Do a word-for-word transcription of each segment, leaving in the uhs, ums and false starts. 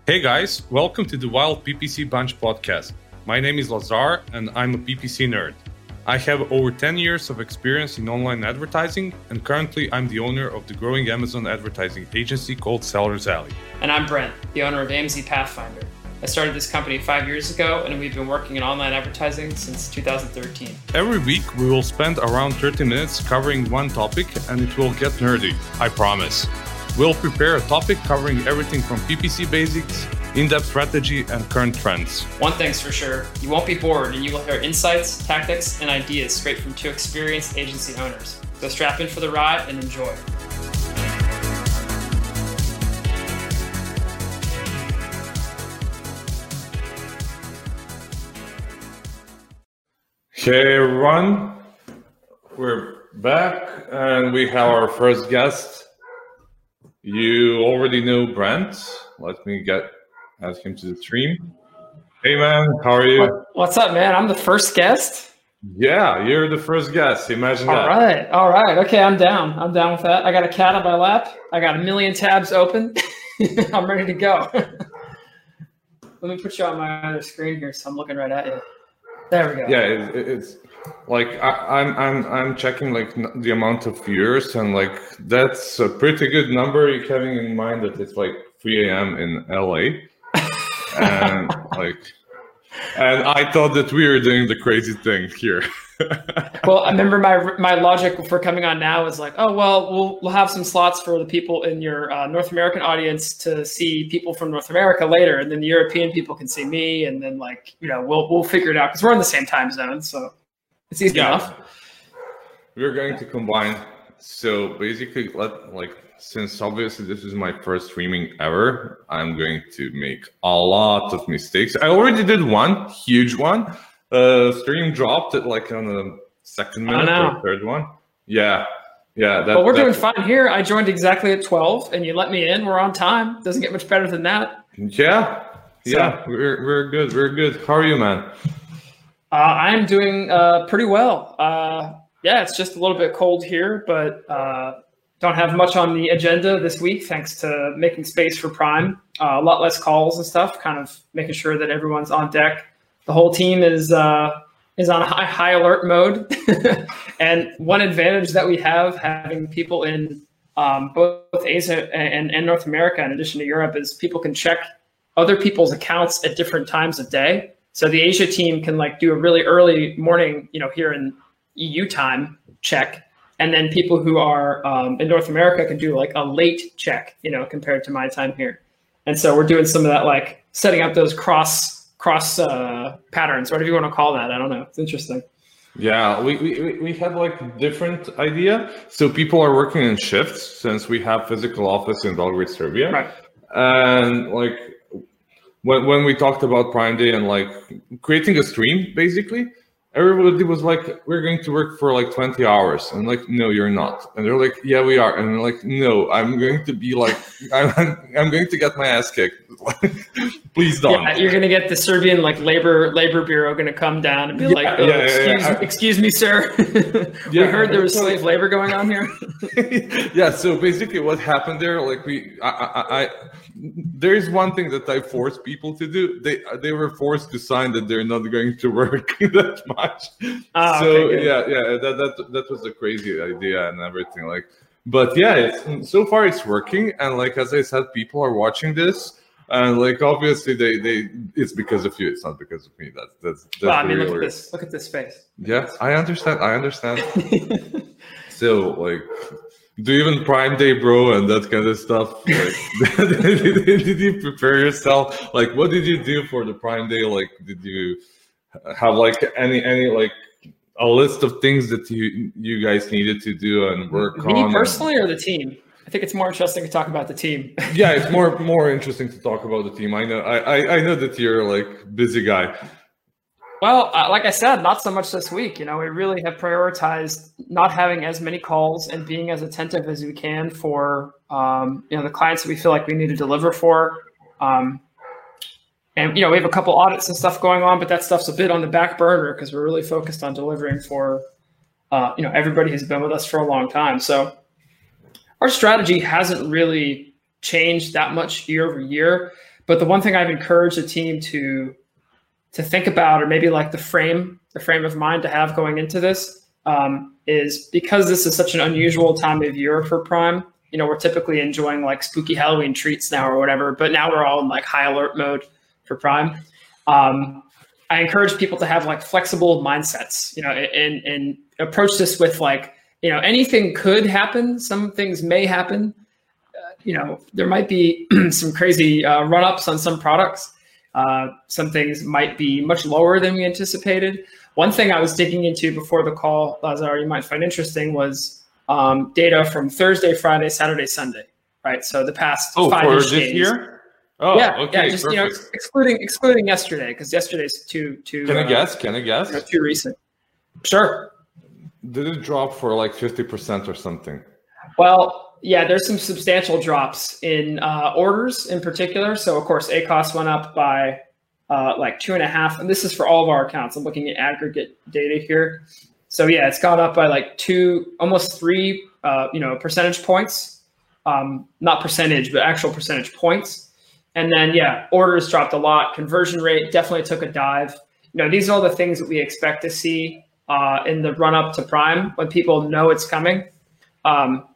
Hey guys, welcome to the Wild P P C Bunch podcast. My name is Lazar and I'm a P P C nerd. I have over ten years of experience in online advertising, and currently I'm the owner of the growing Amazon advertising agency called Sellers Alley. And I'm Brent, the owner of A M Z Pathfinder. I started this company five years ago, and we've been working in online advertising since two thousand thirteen. Every week we will spend around thirty minutes covering one topic, and it will get nerdy, I promise. We'll prepare a topic covering everything from P P C basics, in-depth strategy, and current trends. One thing's for sure, you won't be bored, and you will hear insights, tactics, and ideas straight from two experienced agency owners. So strap in for the ride and enjoy. Hey everyone, we're back and we have our first guest. You already know Brent. Let me get ask him to the stream. Hey man, how are you? What's up, man? I'm the first guest? Yeah, you're the first guest. Imagine all that. All right, all right. Okay, I'm down. I'm down with that. I got a cat on my lap. I got a million tabs open. I'm ready to go. Let me put you on my other screen here so I'm looking right at you. There we go. Yeah, it, it's like I, I'm I'm I'm checking like the amount of viewers, and like that's a pretty good number. You're having in mind that it's like three a.m. in L A, and like, and I thought that we were doing the crazy thing here. Well, I remember my my logic for coming on now is like, oh well, we'll we'll have some slots for the people in your uh, North American audience to see people from North America later, and then the European people can see me, and then like you know we'll we'll figure it out because we're in the same time zone, so it's easy yeah. enough. We're going to combine. So basically, let like since obviously this is my first streaming ever, I'm going to make a lot of mistakes. I already did one huge one. Uh, stream dropped it like on the second minute or third one. Yeah, yeah. That, but we're that, doing fine here. I joined exactly at twelve, and you let me in. We're on time. Doesn't get much better than that. Yeah, so, yeah. We're we're good. We're good. How are you, man? Uh, I'm doing uh, pretty well. Uh, yeah, it's just a little bit cold here, but uh, don't have much on the agenda this week thanks to making space for Prime. Uh, a lot less calls and stuff. Kind of making sure that everyone's on deck. The whole team is uh, is on high, high alert mode. And one advantage that we have having people in um, both Asia and, and North America, in addition to Europe, is people can check other people's accounts at different times of day. So the Asia team can like do a really early morning, you know, here in E U time check. And then people who are um, in North America can do like a late check, you know, compared to my time here. And so we're doing some of that, like setting up those cross cross uh, patterns, whatever you want to call that. I don't know. It's interesting. Yeah, we, we, we had like different idea. So people are working in shifts since we have physical office in Belgrade, Serbia. Right. And like when, when we talked about Prime Day and like creating a stream, basically, everybody was like, we're going to work for like twenty hours. And like, no, you're not. And they're like, yeah, we are. And they're like, no, I'm going to be like, I'm, I'm going to get my ass kicked. Please don't. Yeah, you're going to get the Serbian like labor labor bureau going to come down and be yeah, like, oh, yeah, excuse, yeah, yeah. excuse me, sir. We Yeah, heard there was slave labor going on here. Yeah. So basically what happened there, like we, I, I, I, there is one thing that I forced people to do. They, they were forced to sign that they're not going to work that much. Oh, so okay, yeah, yeah, that, that, that was a crazy idea and everything. Like, but yeah, it's, so far it's working. And like, as I said, people are watching this. And like obviously they, they it's because of you. It's not because of me. That's that's. that's Well, I mean, real look at real. this. Look at this face. Yeah, I understand. I understand. So like, do even Prime Day, bro, and that kind of stuff. Like, did, did you prepare yourself? Like, what did you do for the Prime Day? Like, did you have like any any like a list of things that you you guys needed to do and work Me on? Me personally, or the team? I think it's more interesting to talk about the team. Yeah, it's more more interesting to talk about the team. I know, I I, I know that you're like busy guy. Well, uh, like I said, not so much this week. You know, we really have prioritized not having as many calls and being as attentive as we can for um, you know the clients that we feel like we need to deliver for. Um, and you know, we have a couple audits and stuff going on, but that stuff's a bit on the back burner because we're really focused on delivering for uh, you know everybody who's been with us for a long time. So. Our strategy hasn't really changed that much year over year, but the one thing I've encouraged the team to to think about, or maybe like the frame, the frame of mind to have going into this, um, is because this is such an unusual time of year for Prime. You know, we're typically enjoying like spooky Halloween treats now or whatever, but now we're all in like high alert mode for Prime. Um, I encourage people to have like flexible mindsets, you know, and, and approach this with like, you know, anything could happen. Some things may happen. Uh, you know, there might be some crazy uh, run-ups on some products. Uh, some things might be much lower than we anticipated. One thing I was digging into before the call, Lazar, you might find interesting, was um, data from Thursday, Friday, Saturday, Sunday, right? So the past oh, five for days. this year? Oh, yeah, okay, yeah, just perfect. you know, ex- excluding excluding yesterday, because yesterday's too too. Can I uh, guess? Can I guess? You know, too recent. Sure. Did it drop for like fifty percent or something? Well, yeah, there's some substantial drops in uh, orders in particular. So of course, A C O S went up by uh, like two and a half, and this is for all of our accounts. I'm looking at aggregate data here. So yeah, it's gone up by like two, almost three, uh, you know, percentage points. Um, not percentage, but actual percentage points. And then, yeah, orders dropped a lot. Conversion rate definitely took a dive. You know, these are all the things that we expect to see uh, in the run up to Prime when people know it's coming. Um,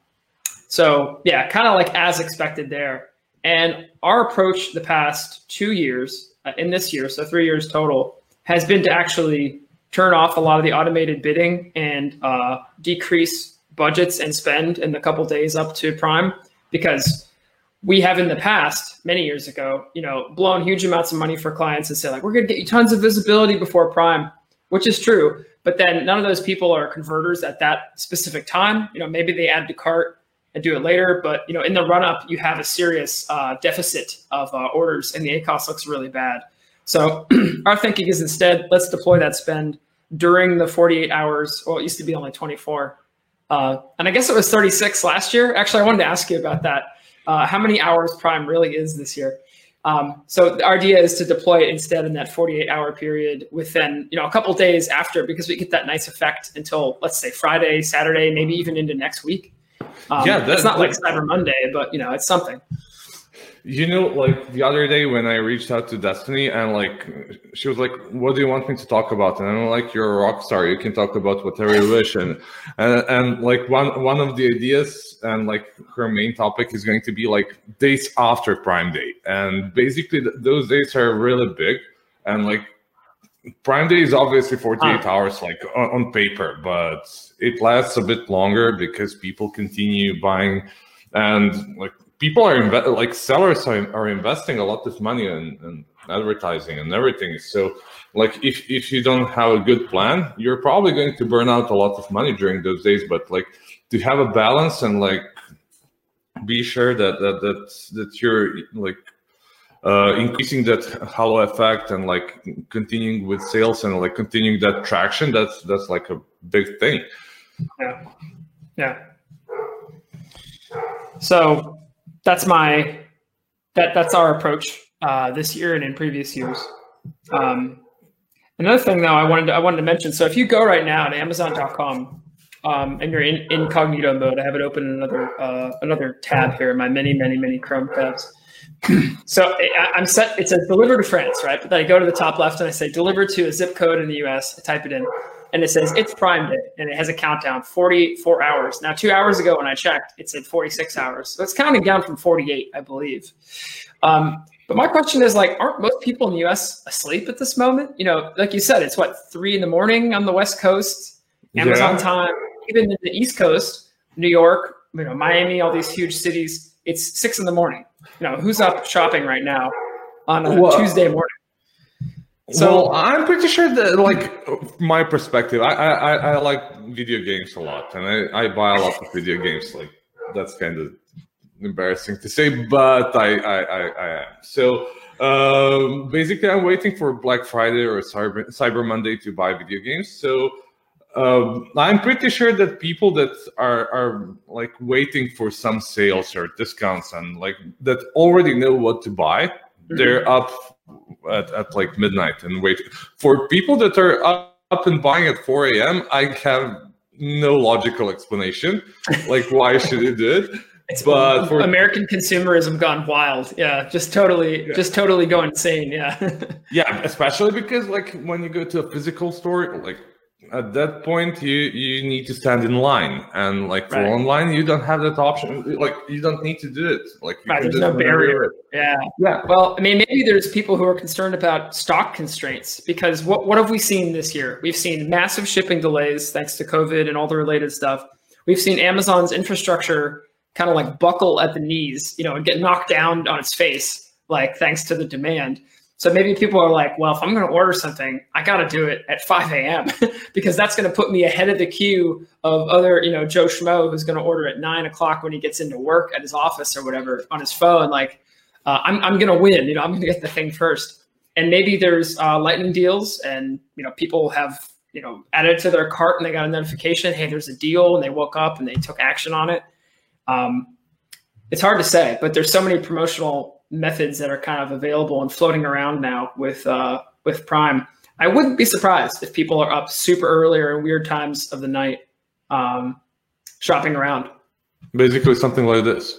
so, yeah, kind of like as expected there. And our approach the past two years, uh, in this year, so three years total, has been to actually turn off a lot of the automated bidding and uh, decrease budgets and spend in the couple days up to Prime, because we have in the past, many years ago, you know, blown huge amounts of money for clients and say like, we're going to get you tons of visibility before Prime, which is true. But then none of those people are converters at that specific time. You know, maybe they add to cart and do it later. But, you know, in the run up, you have a serious uh, deficit of uh, orders and the A C O S looks really bad. So our thinking is instead, let's deploy that spend during the forty-eight hours. Well, it used to be only twenty-four. Uh, and I guess it was thirty-six last year. Actually, I wanted to ask you about that. Uh, how many hours Prime really is this year? Um, so the idea is to deploy it instead in that forty-eight hour period within, you know, a couple days after, because we get that nice effect until, let's say, Friday, Saturday, maybe even into next week. Um, yeah, that, it's not that, like Cyber Monday, but, you know, it's something. You know, like the other day when I reached out to Destiny and like, she was like, what do you want me to talk about? And I'm like, you're a rock star. You can talk about whatever you wish. And, and, and like one, one of the ideas and like her main topic is going to be like days after Prime Day. And basically th- those days are really big. And like Prime Day is obviously forty-eight uh. hours, like on, on paper, but it lasts a bit longer because people continue buying and like, people are inve- like sellers are, are investing a lot of money in, in advertising and everything. So like if, if you don't have a good plan, you're probably going to burn out a lot of money during those days. But like to have a balance and like be sure that that that, that you're like uh, increasing that halo effect and like continuing with sales and like continuing that traction, that's that's like a big thing. Yeah. Yeah. So that's my that that's our approach uh, this year and in previous years. Um, another thing, though, I wanted to, I wanted to mention. So if you go right now to Amazon dot com um, and you're in incognito mode, I have it open in another uh, another tab here in my many many many Chrome tabs. So I, I'm set. It says deliver to France, right? But then I go to the top left and I say deliver to a zip code in the U S. I type it in. And it says it's Prime Day, and it has a countdown, forty-four hours. Now, two hours ago when I checked, it said forty-six hours. So it's counting down from forty-eight, I believe. Um, but my question is, like, aren't most people in the U S asleep at this moment? You know, like you said, it's what, three in the morning on the West Coast, Amazon yeah. time, even in the East Coast, New York, you know, Miami, all these huge cities, it's six in the morning. You know, who's up shopping right now on a Whoa. Tuesday morning? So well, I'm pretty sure that, like, my perspective, I, I I like video games a lot, and I, I buy a lot of video games. Like, that's kind of embarrassing to say, but I I, I, I am. So um, basically, I'm waiting for Black Friday or Cyber Cyber Monday to buy video games. So um, I'm pretty sure that people that are are like waiting for some sales or discounts and like that already know what to buy, mm-hmm. they're up. At, at like midnight and wait for people that are up, up and buying at four a.m. I have no logical explanation. Like, why should you do it? It's but for American consumerism gone wild. Yeah, just totally, yeah. just totally go insane. Yeah. Yeah, especially because like when you go to a physical store, like at that point you you need to stand in line, and like for right. online you don't have that option. Like you don't need to do it. Like you right, can there's no barrier. Yeah. Yeah. Well, I mean, maybe there's people who are concerned about stock constraints, because what what have we seen this year? We've seen massive shipping delays thanks to COVID and all the related stuff. We've seen Amazon's infrastructure kind of like buckle at the knees, you know, and get knocked down on its face, like thanks to the demand. So maybe people are like, well, if I'm going to order something, I got to do it at five a.m. because that's going to put me ahead of the queue of other, you know, Joe Schmo who's going to order at nine o'clock when he gets into work at his office or whatever on his phone. Like, uh, I'm, I'm going to win, you know, I'm going to get the thing first. And maybe there's uh, lightning deals, and, you know, people have, you know, added to their cart and they got a notification, hey, there's a deal, and they woke up and they took action on it. Um, it's hard to say, but there's so many promotional methods that are kind of available and floating around now with uh, with Prime. I wouldn't be surprised if people are up super early or in weird times of the night um, shopping around. Basically something like this.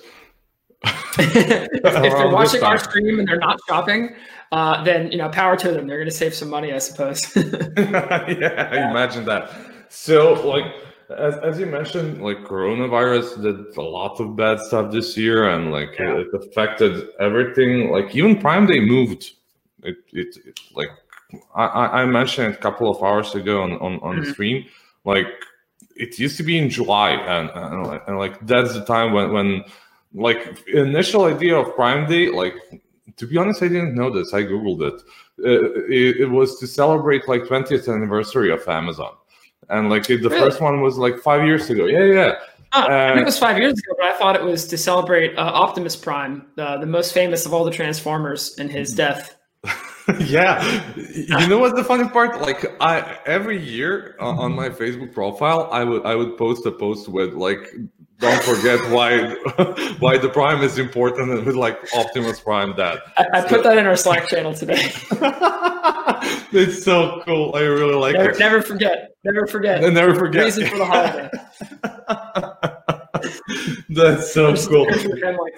if, if they're watching our stream and they're not shopping, uh, then, you know, power to them. They're going to save some money, I suppose. yeah, yeah, imagine that. So, like, as as you mentioned, like coronavirus did a lot of bad stuff this year, and like yeah. it, it affected everything. Like even Prime Day moved. It it, it like I, I mentioned it a couple of hours ago on on, on mm-hmm. the stream. Like it used to be in July, and and, and like that's the time when when like initial idea of Prime Day. Like to be honest, I didn't know this. I googled it. Uh, it, it was to celebrate like twentieth anniversary of Amazon. And like the really? first one was like five years ago. Yeah, yeah. Oh, uh, I think it was five years ago, but I thought it was to celebrate uh, Optimus Prime, uh, the most famous of all the Transformers, and his death. Yeah, you know what's the funny part? Like, I every year uh, on my Facebook profile, I would I would post a post with like, don't forget why why the Prime is important, and with like Optimus Prime dead. I, I so. put that in our Slack channel today. It's so cool. I really like never, it. Never forget. Never forget. And never forget. Reason for the holiday. That's so There's cool. Like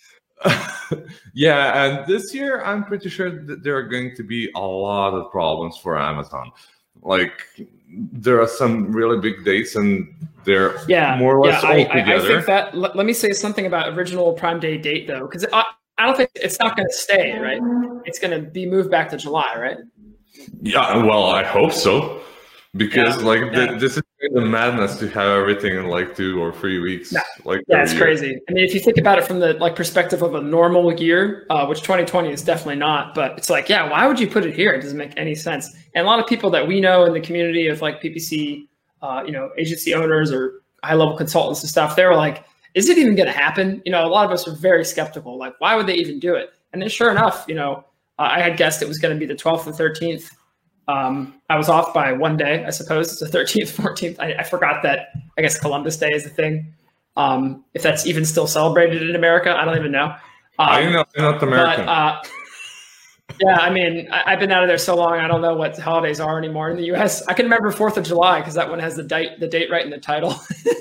this. Yeah, and this year I'm pretty sure that there are going to be a lot of problems for Amazon. Like there are some really big dates, and they're yeah, more or less yeah, all I, together. I, I think that. Let, let me say something about original Prime Day date though, because I, I don't think it's not going to stay, right? It's going to be moved back to July, right? Yeah, well, I hope so, because yeah, like yeah. the, this is the madness to have everything in like two or three weeks. Yeah, like yeah, it's year. crazy. I mean, if you think about it from the like perspective of a normal year, uh, which twenty twenty is definitely not, but it's like, yeah, why would you put it here? It doesn't make any sense. And a lot of people that we know in the community of like P P C, uh, you know, agency owners or high level consultants and stuff, they were like, is it even going to happen? You know, a lot of us are very skeptical. Like, why would they even do it? And then sure enough, you know, uh, I had guessed it was going to be the twelfth and thirteenth. Um, I was off by one day, I suppose. It's the thirteenth, fourteenth. I, I forgot that, I guess, Columbus Day is the thing. Um, if that's even still celebrated in America, I don't even know. Um, I know, not American. But, uh, yeah, I mean, I, I've been out of there so long, I don't know what holidays are anymore in the U S. I can remember fourth of July because that one has the date, the date right in the title.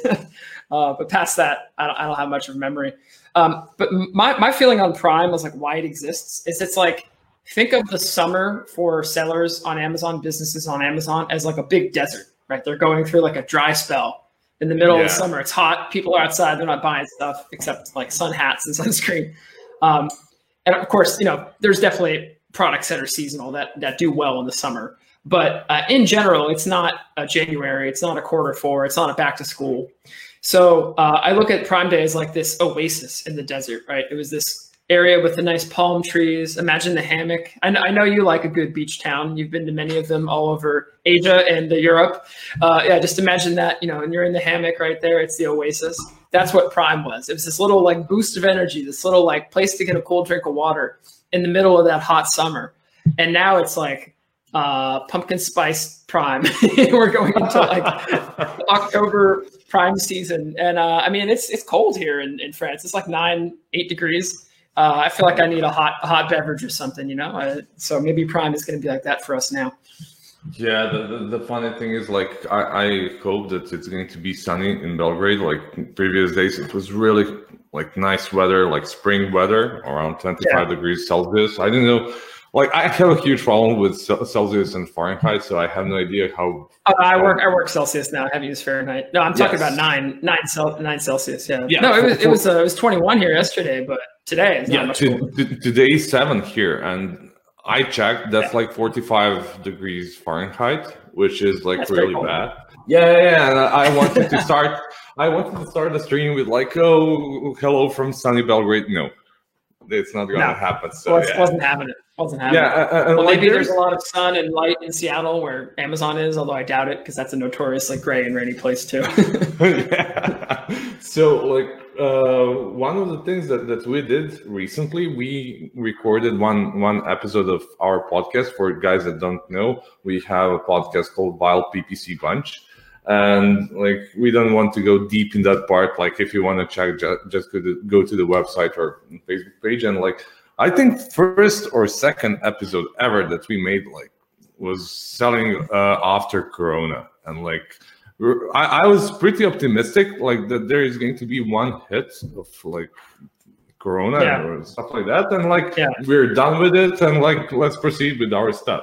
uh, but past that, I don't, I don't have much of a memory. Um, but my, my feeling on Prime is like why it exists is it's like, think of the summer for sellers on Amazon, businesses on Amazon as like a big desert, right? They're going through like a dry spell in the middle yeah. of the summer. It's hot. People are outside. They're not buying stuff except like sun hats and sunscreen. Um, and of course, you know, there's definitely products that are seasonal that, that do well in the summer. But uh, in general, it's not a January. It's not a quarter four. It's not a back to school. So uh, I look at Prime Day as like this oasis in the desert, right? It was this area with the nice palm trees. Imagine the hammock. I, I know you like a good beach town. You've been to many of them all over Asia and Europe. Uh, yeah, just imagine that, you know, and you're in the hammock right there. It's the oasis. That's what Prime was. It was this little like boost of energy, this little like place to get a cold drink of water in the middle of that hot summer. And now it's like uh, pumpkin spice Prime. We're going into like October Prime season. And uh, I mean, it's it's cold here in, in France. It's like nine, eight degrees. Uh, I feel like I need a hot a hot beverage or something, you know. Uh, so maybe Prime is going to be like that for us now. Yeah, the, the, the funny thing is, like, I, I hope that it's going to be sunny in Belgrade. Like previous days, it was really like nice weather, like spring weather, around twenty-five yeah. degrees Celsius. I didn't know. Like I have a huge problem with Celsius and Fahrenheit, so I have no idea how. Oh, I work. I work Celsius now. I haven't used Fahrenheit. No, I'm talking yes. about nine, nine, Cel- nine Celsius. Yeah. yeah. No, it was, it was, uh, it was twenty-one here yesterday, but today it's yeah, not much. To, to, today is seven here, and I checked. That's yeah. like forty-five degrees Fahrenheit, which is like that's really bad. Yeah, yeah, yeah. And I wanted to start. I wanted to start the stream with like, oh, hello from sunny Belgrade. No, it's not going to no, happen. So it was, yeah. wasn't happening. Wasn't happening. Yeah, uh, well, like maybe there's, there's a lot of sun and light in Seattle where Amazon is, although I doubt it because that's a notoriously gray and rainy place too. yeah. So, like, uh, one of the things that, that we did recently, we recorded one one episode of our podcast. For guys that don't know, we have a podcast called Wild P P C Bunch. And like, we don't want to go deep in that part. Like, if you want to check, just, just go to, go to the website or Facebook page. And like, I think first or second episode ever that we made like was selling uh, after Corona. And like, I, I was pretty optimistic, like that there is going to be one hit of like Corona yeah. or stuff like that. And like, yeah. we're done with it. And like, let's proceed with our stuff.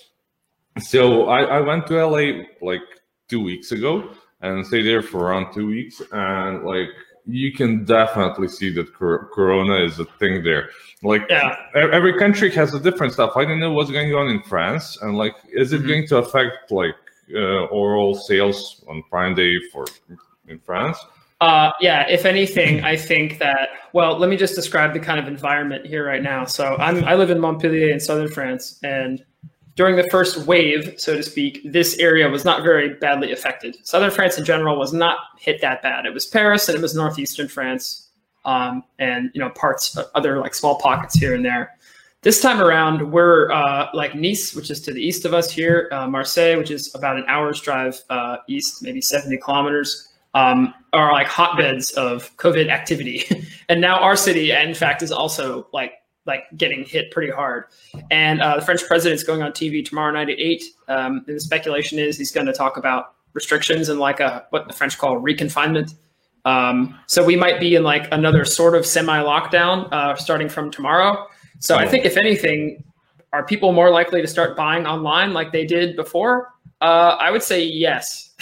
So I, I went to L A like two weeks ago and stayed there for around two weeks. And like, you can definitely see that Corona is a thing there. Like yeah. every country has a different stuff. I don't know what's going on in France. And like, is it mm-hmm. going to affect like uh, oral sales on Prime Day for in France? Uh, yeah, if anything, I think that, well, let me just describe the kind of environment here right now. So I'm, I live in Montpellier in southern France, and during the first wave, so to speak, this area was not very badly affected. Southern France in general was not hit that bad. It was Paris and it was northeastern France, um, and you know parts of other like small pockets here and there. This time around, we're uh, like Nice, which is to the east of us here, uh, Marseille, which is about an hour's drive uh, east, maybe seventy kilometers, um, are like hotbeds of COVID activity. And now our city, in fact, is also like like getting hit pretty hard. And uh, the French president's going on T V tomorrow night at eight. Um, and the speculation is he's going to talk about restrictions and like a what the French call reconfinement. Um, so we might be in like another sort of semi-lockdown uh, starting from tomorrow. So I think if anything, are people more likely to start buying online like they did before? Uh, I would say yes.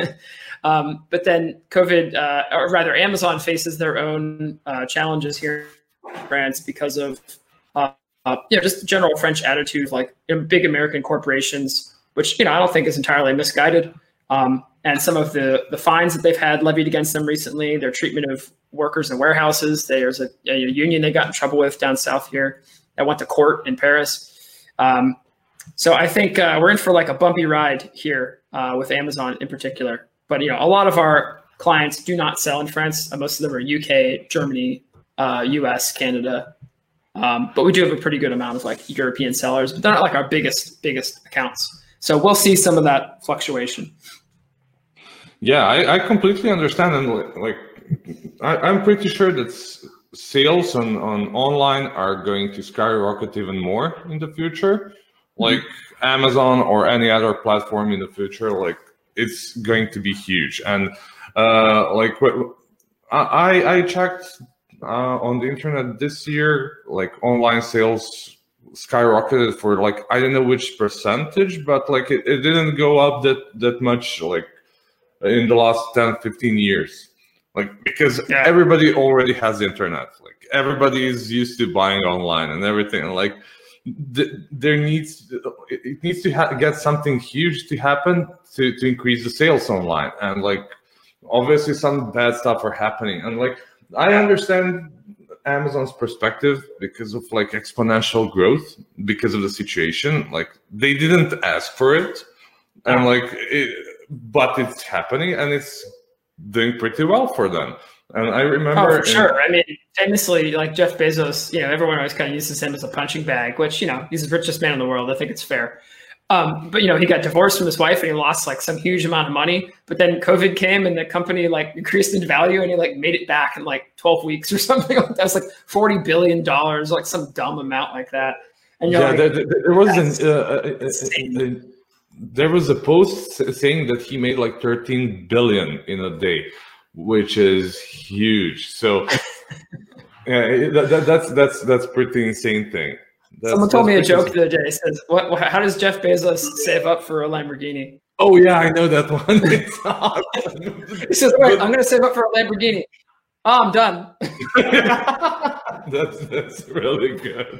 um, but then COVID, uh, or rather Amazon faces their own uh, challenges here in France because of uh, uh, you know, just general French attitude, like big American corporations, which, you know, I don't think is entirely misguided. Um, and some of the, the fines that they've had levied against them recently, their treatment of workers in warehouses. There's a, a union they got in trouble with down south here that went to court in Paris. Um, so I think uh, we're in for like a bumpy ride here uh, with Amazon in particular. But, you know, a lot of our clients do not sell in France. Uh, most of them are U K, Germany, uh, U S, Canada. Um, but we do have a pretty good amount of like European sellers, but they're not like our biggest, biggest accounts. So we'll see some of that fluctuation. Yeah, I, I completely understand. And like, I, I'm pretty sure that s- sales on, on online are going to skyrocket even more in the future. Like mm-hmm. Amazon or any other platform in the future, like it's going to be huge. And uh, like what I, I checked uh, on the internet this year, like online sales skyrocketed for like, I don't know which percentage, but like it, it didn't go up that, that much like in the last ten, fifteen years. Like, because yeah. everybody already has the internet. Like everybody is used to buying online and everything. Like th- there needs, it needs to ha- get something huge to happen to, to increase the sales online. And like, obviously some bad stuff are happening. And like, I understand Amazon's perspective because of like exponential growth, because of the situation. Like they didn't ask for it. And like, it, but it's happening and it's doing pretty well for them. And I remember oh, for sure. In, I mean, famously, like Jeff Bezos, you know, everyone always kind of uses him as a punching bag, which, you know, he's the richest man in the world. I think it's fair. Um, but, you know, he got divorced from his wife and he lost like some huge amount of money. But then COVID came and the company like increased in value and he like made it back in like twelve weeks or something. That was like forty billion dollars, like some dumb amount like that. And yeah, like, there, there was an, uh, uh, uh, there was a post saying that he made like thirteen billion in a day, which is huge. So Yeah, that, that, that's that's that's pretty insane thing. That's, Someone told me a joke insane. the other day. It says, "What? what how does Jeff Bezos save up for a Lamborghini?" Oh yeah, I know that one. He says, "Wait, I'm going to save up for a Lamborghini." Oh, I'm done. that's that's really good.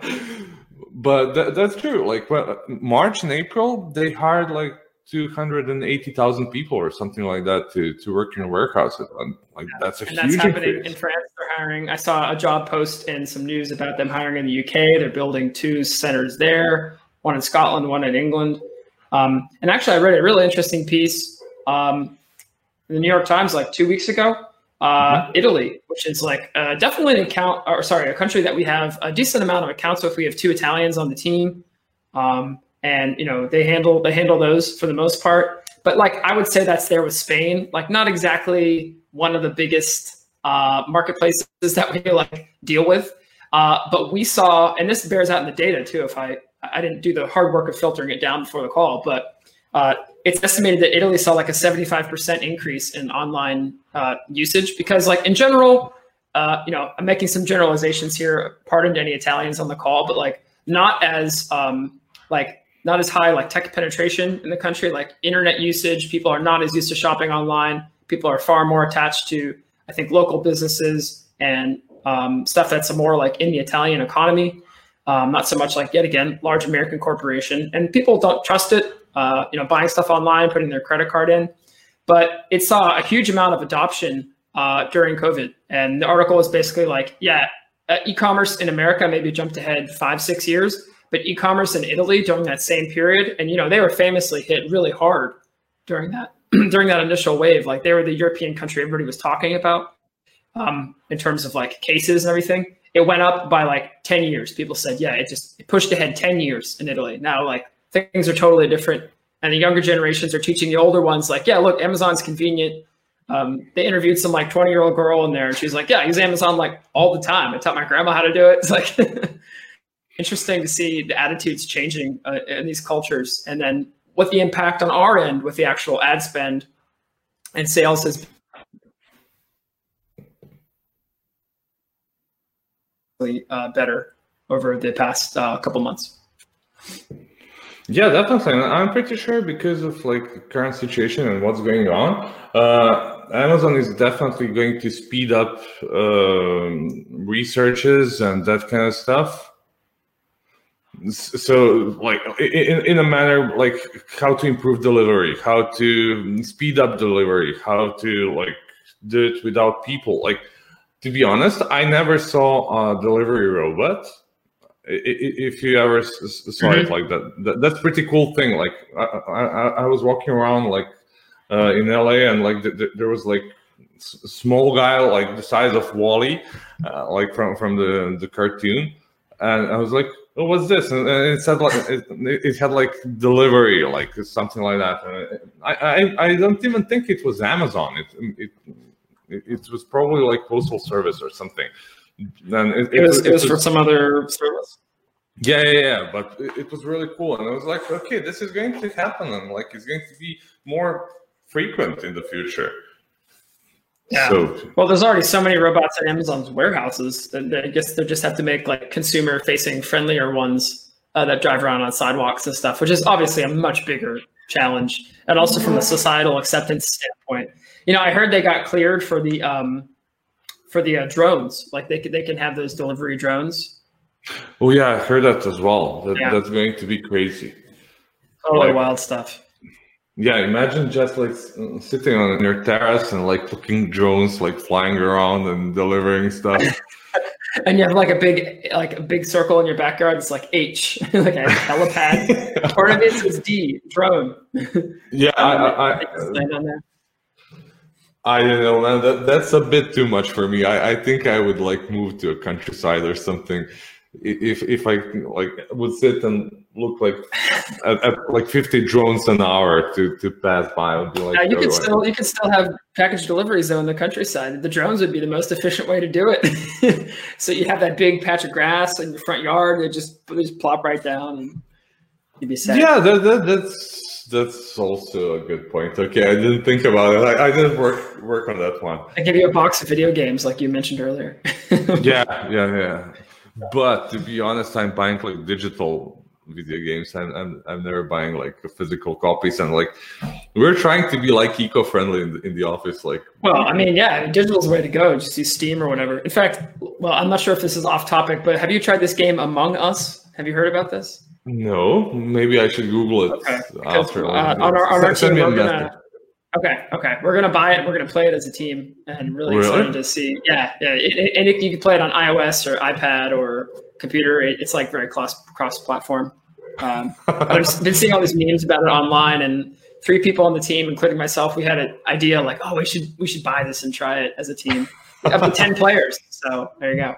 But that, that's true. Like well, March and April, they hired like two hundred eighty thousand people or something like that to, to work in warehouses. And like that's a and huge that's happening increase. in France. They're hiring. I saw a job post and some news about them hiring in the U K. They're building two centers there, one in Scotland, one in England. Um, and actually, I read a really interesting piece um, in the New York Times like two weeks ago. Uh, mm-hmm. Italy, which is like uh, definitely an account, or sorry, a country that we have a decent amount of accounts with. We have two Italians on the team, um, and you know they handle they handle those for the most part. But like I would say that's there with Spain, like not exactly one of the biggest uh, marketplaces that we like deal with. Uh, but we saw, and this bears out in the data too. If I I didn't do the hard work of filtering it down before the call, but uh, it's estimated that Italy saw like a seventy-five percent increase in online uh, usage because like in general, uh, you know, I'm making some generalizations here, pardon to any Italians on the call, but like not as um, like not as high like tech penetration in the country, like internet usage. People are not as used to shopping online. People are far more attached to, I think, local businesses and um, stuff that's more like in the Italian economy. Um, not so much like, yet again, large American corporation. And people don't trust it. Uh, you know, buying stuff online, putting their credit card in, but it saw a huge amount of adoption uh, during COVID. And the article was basically like, yeah, uh, e-commerce in America maybe jumped ahead five, six years, but e-commerce in Italy during that same period, and you know, they were famously hit really hard during that during that initial wave. Like they were the European country everybody was talking about um, in terms of like cases and everything. It went up by like ten years. People said, yeah, it just it pushed ahead ten years in Italy. Now, like things are totally different. And the younger generations are teaching the older ones like, yeah, look, Amazon's convenient. Um, they interviewed some like twenty year old girl in there and she's like, yeah, I use Amazon like all the time. I taught my grandma how to do it. It's like interesting to see the attitudes changing uh, in these cultures. And then what the impact on our end with the actual ad spend and sales has been uh, better over the past uh, couple months. Yeah, definitely. I'm pretty sure because of like the current situation and what's going on, uh, Amazon is definitely going to speed up um, researches and that kind of stuff. So like in, in a manner like how to improve delivery, how to speed up delivery, how to like do it without people. Like, to be honest, I never saw a delivery robot. If you ever saw it like that, that's pretty cool thing. Like I, I, I was walking around like uh, in L A and like the, the, there was like a small guy like the size of Wall-E, uh, like from, from the, the cartoon. And I was like, oh, what's this? And it said like, it, it had like delivery, like something like that. And I, I, I don't even think it was Amazon. It, it, it was probably like postal service or something. And it, it, was, it, it was for some other service. Yeah, yeah, yeah. But it, it was really cool, and I was like, okay, this is going to happen, and like it's going to be more frequent in the future. Yeah. So, well, there's already so many robots in Amazon's warehouses that I guess they just have to make like consumer-facing, friendlier ones uh, that drive around on sidewalks and stuff, which is obviously a much bigger challenge, and also from a societal acceptance standpoint. You know, I heard they got cleared for the. Um, For the uh, drones, like they can, they can have those delivery drones. Oh yeah, I heard that as well. That, yeah. That's going to be crazy. Totally like, wild stuff. Yeah, imagine just like sitting on your terrace and like looking drones like flying around and delivering stuff. And you have like a big like a big circle in your backyard. It's like H, like a helipad. Part of it is D, drone. Yeah, um, I. I, I on there. I don't know, man. That that's a bit too much for me. I, I think I would like move to a countryside or something. If if I like would sit and look like at, at like fifty drones an hour to, to pass by, I would be like. Yeah, you could still you could still have package deliveries though in the countryside. The drones would be the most efficient way to do it. So you have that big patch of grass in your front yard. They just they just plop right down. And you'd be sad. Yeah, that, that, that's that's also a good point. Okay, I didn't think about it. I, I didn't work work on that one. I give you a box of video games like you mentioned earlier. yeah, yeah, yeah. But to be honest, I'm buying like digital video games. I'm, I'm I'm never buying like physical copies, and like we're trying to be like eco-friendly in the, in the office. Like, well, I mean, yeah, digital's the way to go. Just use Steam or whatever. In fact, well, I'm not sure if this is off topic, but have you tried this game Among Us? Have you heard about this? No, maybe I should Google it okay. after. Uh, on our, on our team, we're gonna. Okay, okay, we're gonna buy it. We're gonna play it as a team, and really, really? excited to see. Yeah, yeah, it, it, and it, you can play it on iOS or iPad or computer. It, it's like very cross cross platform. Um, I've just been seeing all these memes about it online, and three people on the team, including myself, we had an idea like, oh, we should we should buy this and try it as a team. Up to ten players. So there you go.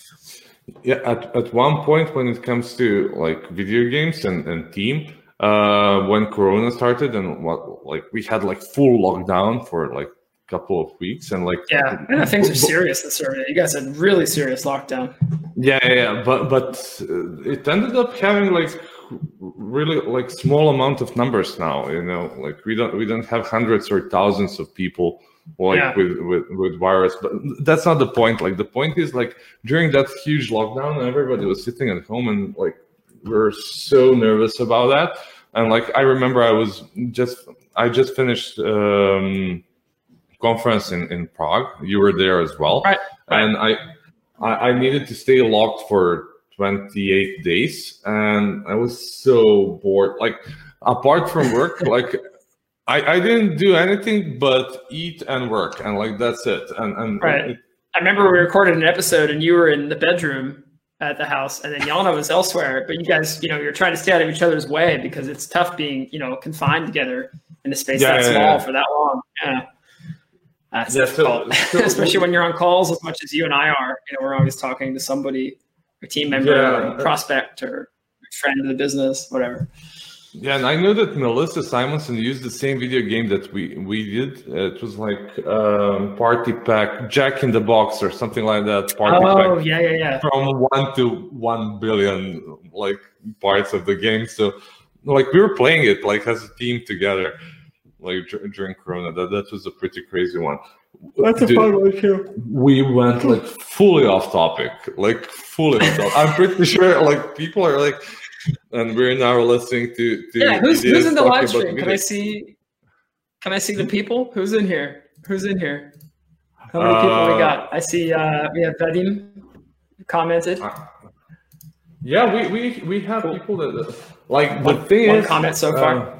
Yeah, at, at one point when it comes to like video games and, and team, uh, when Corona started and what like we had like full lockdown for like a couple of weeks and like yeah, I know things are serious this area. You guys had really serious lockdown. Yeah, yeah, yeah. but but it ended up having like really like small amount of numbers now. You know, like we don't we don't have hundreds or thousands of people like yeah. with, with with virus, but that's not the point. Like the point is like during that huge lockdown, everybody was sitting at home and like we're so nervous about that. And like I remember I was just I just finished um conference in in Prague. You were there as well, right, right. And I, I I needed to stay locked for twenty-eight days, and I was so bored. Like apart from work, like I, I didn't do anything but eat and work, and like that's it. And and right. It, I remember we recorded an episode, and you were in the bedroom at the house, and then Yana was elsewhere. But you guys, you know, you're trying to stay out of each other's way because it's tough being, you know, confined together in a space yeah, that yeah, small yeah. for that long. Yeah, that's yeah, difficult, so, so, especially when you're on calls as much as you and I are. You know, we're always talking to somebody, a team member, yeah. or a prospect, or a friend of the business, whatever. Yeah, and I know that Melissa Simonson used the same video game that we we did. It was like um, Party Pack, Jack in the Box, or something like that. Party oh, Pack. yeah, yeah, yeah. From one to one billion like parts of the game. So, like we were playing it like as a team together, like during Corona. That that was a pretty crazy one. That's a Dude, fun one too. We went like fully off topic, like fully off topic. I'm pretty sure like people are like. And we're now listening to, to yeah. Who's who's in the live stream? Can I see? Can I see the people? Who's in here? Who's in here? How many people uh, we got? I see. Uh, we have Vadim commented. Uh, yeah, we we we have cool. people that like the one, thing one is comment so far. Uh,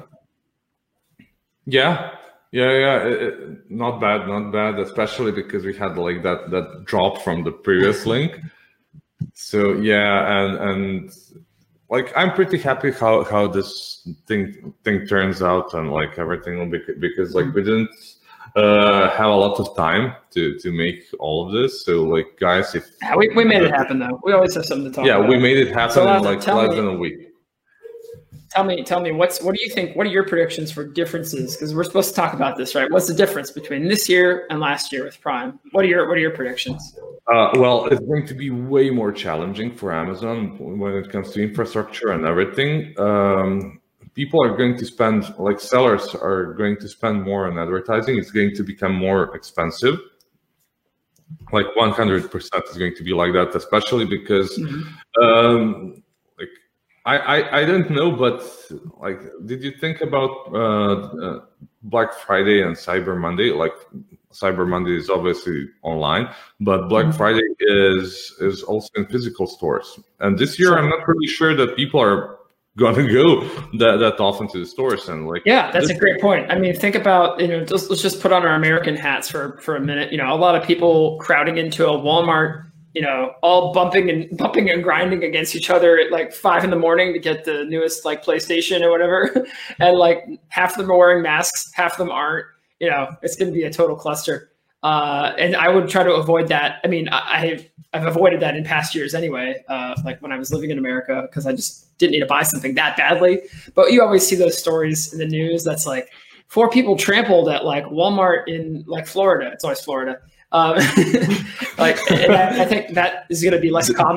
yeah, yeah, yeah. It, it, not bad, not bad. Especially because we had like that that drop from the previous link. So yeah, and and. Like I'm pretty happy how, how this thing thing turns out and like everything will be because like we didn't uh, have a lot of time to, to make all of this. So like guys, if yeah, we, we made it happen though. We always have something to talk yeah, about. Yeah, we made it happen so, in like less me, than a week. Tell me, tell me what's what do you think? What are your predictions for differences? Because we're supposed to talk about this, right? What's the difference between this year and last year with Prime? What are your what are your predictions? Uh, well, it's going to be way more challenging for Amazon when it comes to infrastructure and everything. Um, people are going to spend, like sellers are going to spend more on advertising. It's going to become more expensive. Like one hundred percent is going to be like that, especially because, mm-hmm. um, like, I, I, I don't know, but like, did you think about uh, uh, Black Friday and Cyber Monday? Like, Cyber Monday is obviously online, but Black mm-hmm. Friday is is also in physical stores. And this year, I'm not really sure that people are going to go that, that often to the stores. And like, yeah, that's a great point. I mean, think about, you know, just, let's just put on our American hats for, for a minute. You know, a lot of people crowding into a Walmart, you know, all bumping and bumping and grinding against each other at like five in the morning to get the newest like PlayStation or whatever. And like half of them are wearing masks, half of them aren't. You know, it's going to be a total cluster. Uh, and I would try to avoid that. I mean, I, I've, I've avoided that in past years anyway, uh, like when I was living in America, because I just didn't need to buy something that badly. But you always see those stories in the news. That's like four people trampled at like Walmart in like Florida. It's always Florida. Um, like, and I, I think that is going to be less common.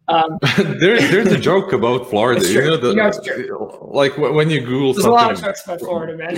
Um, there, there's a joke about Florida. You know, the, you know it's true. Like when you Google There's something. a lot of jokes about Florida, man.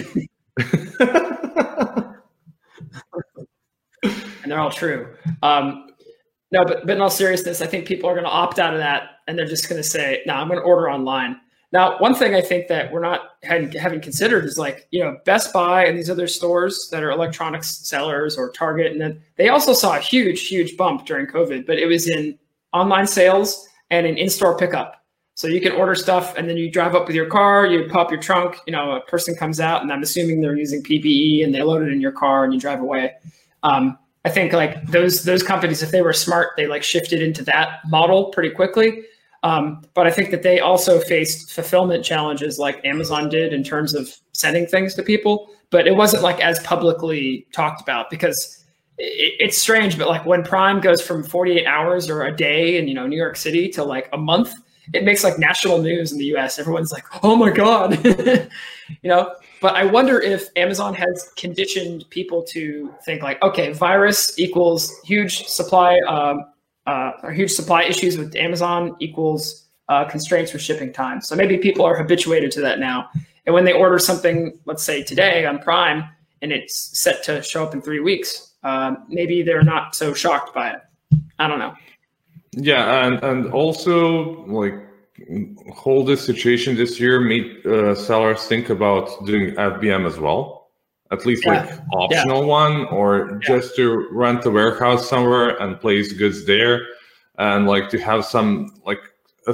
And they're all true. Um, no, but, but in all seriousness, I think people are going to opt out of that, and they're just going to say, no, I'm going to order online. Now, one thing I think that we're not having, having considered is like, you know, Best Buy and these other stores that are electronics sellers or Target, and then they also saw a huge, huge bump during COVID, but it was in online sales and in in-store pickup. So you can order stuff and then you drive up with your car, you pop your trunk, you know, a person comes out, and I'm assuming they're using P P E and they load it in your car and you drive away. Um, I think like those those companies, if they were smart, they like shifted into that model pretty quickly. Um, but I think that they also faced fulfillment challenges like Amazon did in terms of sending things to people. But it wasn't like as publicly talked about, because it, it's strange. But like when Prime goes from forty-eight hours or a day in, you know, New York City to like a month, it makes like national news in the U S. Everyone's like, oh my God, you know. But I wonder if Amazon has conditioned people to think like, okay, virus equals huge supply, um, uh, or huge supply issues with Amazon equals uh, constraints with shipping time. So maybe people are habituated to that now. And when they order something, let's say today on Prime, and it's set to show up in three weeks, uh, maybe they're not so shocked by it. I don't know. Yeah, and, and also like whole this situation this year made uh, sellers think about doing F B M as well, at least yeah. like optional yeah. one, or yeah. just to rent a warehouse somewhere and place goods there, and like to have some like a,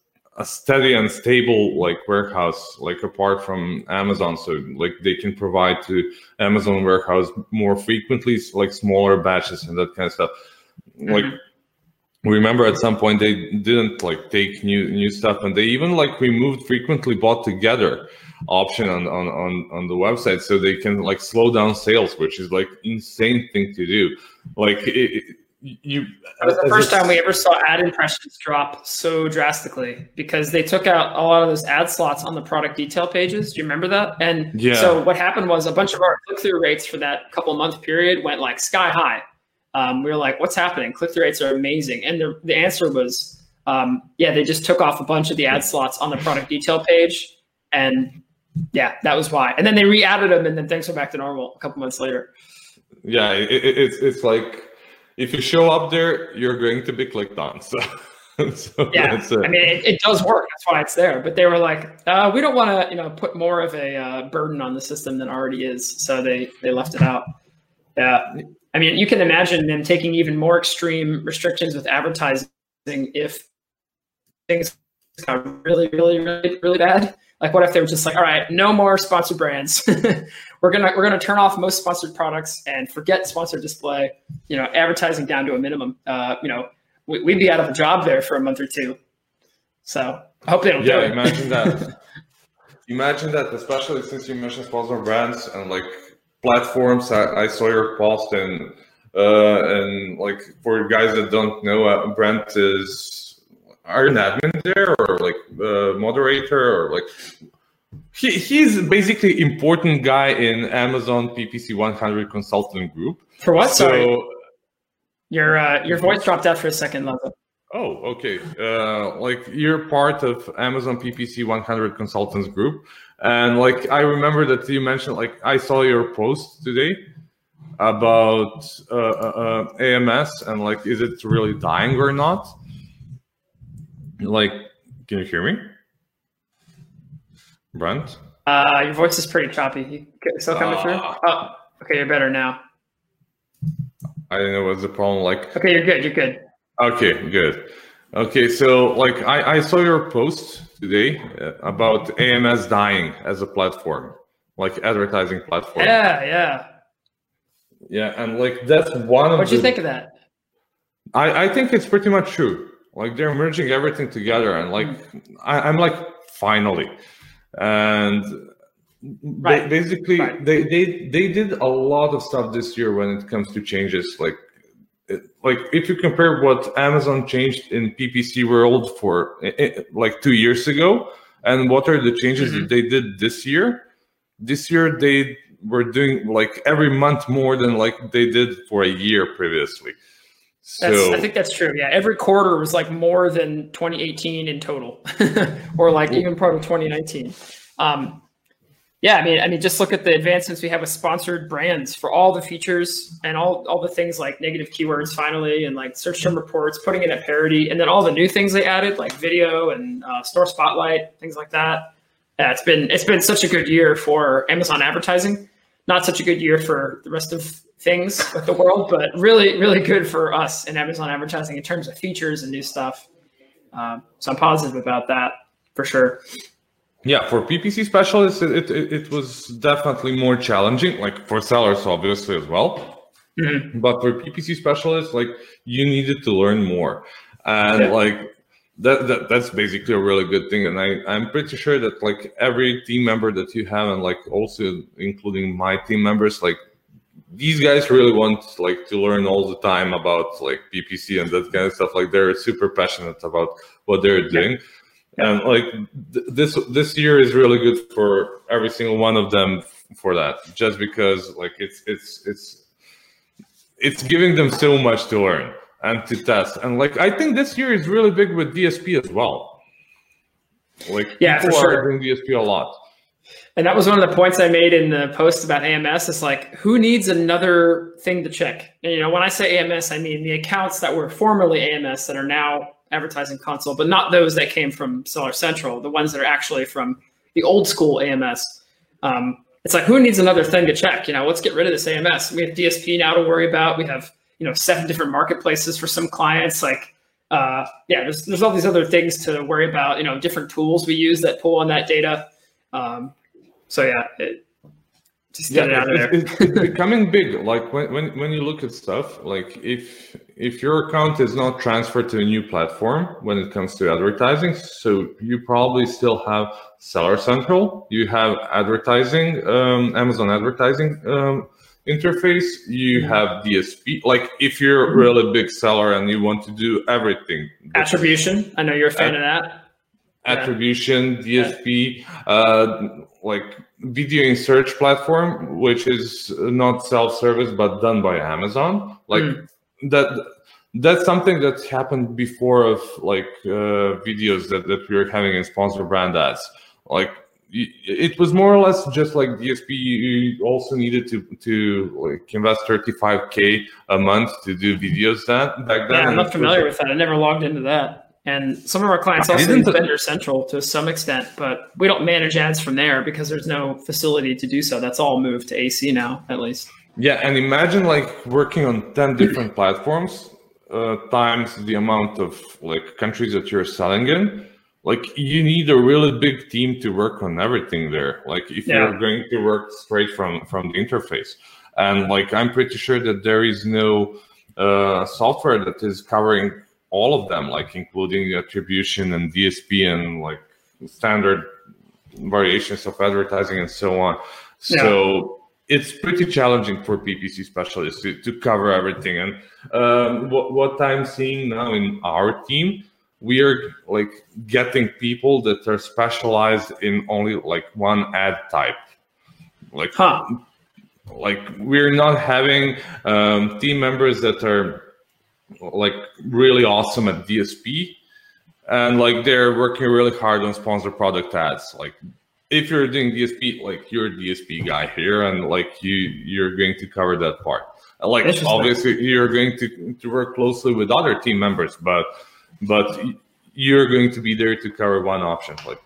a steady and stable like warehouse like apart from Amazon, so like they can provide to Amazon warehouse more frequently, like smaller batches and that kind of stuff. Mm-hmm. Like remember at some point they didn't like take new new stuff, and they even like removed frequently bought together option on on on, on the website, so they can like slow down sales, which is like insane thing to do. Like it, it, you that was the first time we ever saw ad impressions drop so drastically, because they took out a lot of those ad slots on the product detail pages. Do you remember that? And yeah. so what happened was a bunch of our click-through rates for that couple month period went like sky high. Um, we were like, what's happening? Click-through rates are amazing. And the, the answer was, um, yeah, they just took off a bunch of the ad slots on the product detail page. And yeah, that was why. And then they re-added them, and then things went back to normal a couple months later. Yeah, it, it, it's it's like, if you show up there, you're going to be clicked on. So, so yeah, that's it. I mean, it, it does work. That's why it's there. But they were like, uh, we don't want to, you know, put more of a uh, burden on the system than already is. So they, they left it out. Yeah. I mean, you can imagine them taking even more extreme restrictions with advertising if things got really, really, really, really bad. Like, what if they were just like, all right, no more sponsored brands. we're gonna we're gonna turn off most sponsored products and forget sponsored display. You know, advertising down to a minimum. Uh, you know, we, we'd be out of a job there for a month or two. So I hope they don't. Yeah, do it. imagine that. Imagine that, especially since you mentioned sponsored brands and like platforms. I, I saw your post, and uh, and like for guys that don't know, uh, Brent is are you an admin there or like uh, moderator or like he he's basically important guy in Amazon P P C one hundred consultant group. For what? So, Sorry, your uh, your voice dropped out for a second, Lazo. Oh, okay. Uh, like you're part of Amazon P P C one hundred consultants group. And like, I remember that you mentioned, like, I saw your post today about uh, uh, A M S and like, is it really dying or not? Like, can you hear me? Brent? Uh, your voice is pretty choppy. You still coming uh, through? Oh, okay, you're better now. I don't know what's the problem. Like, okay, you're good. You're good. Okay, good. Okay, so like I, I saw your post today uh, about A M S dying as a platform, like advertising platform. Yeah, yeah. Yeah, and like that's one of What'd you the, think of that? I, I think it's pretty much true. Like they're merging everything together, and like mm. I, I'm like finally. And right. they, basically right. they, they they did a lot of stuff this year when it comes to changes. Like it, like if you compare what Amazon changed in P P C world for it, like two years ago, and what are the changes mm-hmm. that they did this year? This year they were doing like every month more than like they did for a year previously. So that's, I think that's true. Yeah, every quarter was like more than twenty eighteen in total, or like even part of twenty nineteen. Um, yeah, I mean, I mean, just look at the advancements we have with sponsored brands for all the features and all all the things like negative keywords finally, and like search term reports, putting it at parity, and then all the new things they added like video and uh, store spotlight, things like that. Yeah, it's been it's been such a good year for Amazon advertising. Not such a good year for the rest of things with the world, but really, really good for us in Amazon advertising in terms of features and new stuff. Um, so I'm positive about that for sure. Yeah, for P P C specialists, it, it it was definitely more challenging, like for sellers, obviously, as well. Mm-hmm. But for P P C specialists, like you needed to learn more. And yeah. like that, that that's basically a really good thing. And I, I'm pretty sure that like every team member that you have, and like also including my team members, like these guys really want like to learn all the time about like P P C and that kind of stuff. Like they're super passionate about what they're doing. Yeah. And like th- this this year is really good for every single one of them for that, just because like it's it's it's it's giving them so much to learn and to test. And like I think this year is really big with D S P as well. Like yeah, people for are sure. doing D S P a lot. And that was one of the points I made in the post about A M S. It's like, who needs another thing to check? And, you know, when I say A M S, I mean the accounts that were formerly A M S that are now Advertising Console, but not those that came from Seller Central, the ones that are actually from the old school A M S. Um, it's like, who needs another thing to check? You know, let's get rid of this A M S. We have D S P now to worry about. We have, you know, seven different marketplaces for some clients. Like, uh, yeah, there's, there's all these other things to worry about, you know, different tools we use that pull on that data. Um, so yeah, it, just get yeah, it out of there. It's, it's becoming big. Like when, when, when you look at stuff, like if if your account is not transferred to a new platform when it comes to advertising, so you probably still have Seller Central, you have advertising, um, Amazon advertising um, interface, you have D S P. Like if you're a really big seller and you want to do everything. Attribution, I know you're a fan At- of that. Attribution, D S P, uh, like video in search platform, which is not self-service but done by Amazon. Like mm. that, that's something that happened before of like uh, videos that, that we were having in sponsor brand ads. Like it was more or less just like D S P. You also needed to to like invest thirty-five K a month to do videos that back then. Yeah, I'm not familiar with that. I never logged into that. And some of our clients also use Vendor Central to some extent, but we don't manage ads from there because there's no facility to do so. That's all moved to A C now, at least. Yeah, and imagine like working on ten different platforms uh, times the amount of like countries that you're selling in. Like you need a really big team to work on everything there. Like if yeah. you're going to work straight from, from the interface. And like I'm pretty sure that there is no uh, software that is covering all of them, like including attribution and D S P and like standard variations of advertising and so on. Yeah. So it's pretty challenging for P P C specialists to, to cover everything. And um, what, what I'm seeing now in our team, we are like getting people that are specialized in only like one ad type. Like, huh. like we're not having um, team members that are like really awesome at D S P and like they're working really hard on sponsored product ads. Like if you're doing D S P, like you're a D S P guy here and like you you're going to cover that part. Like obviously you're going to, to work closely with other team members, but but you're going to be there to cover one option. Like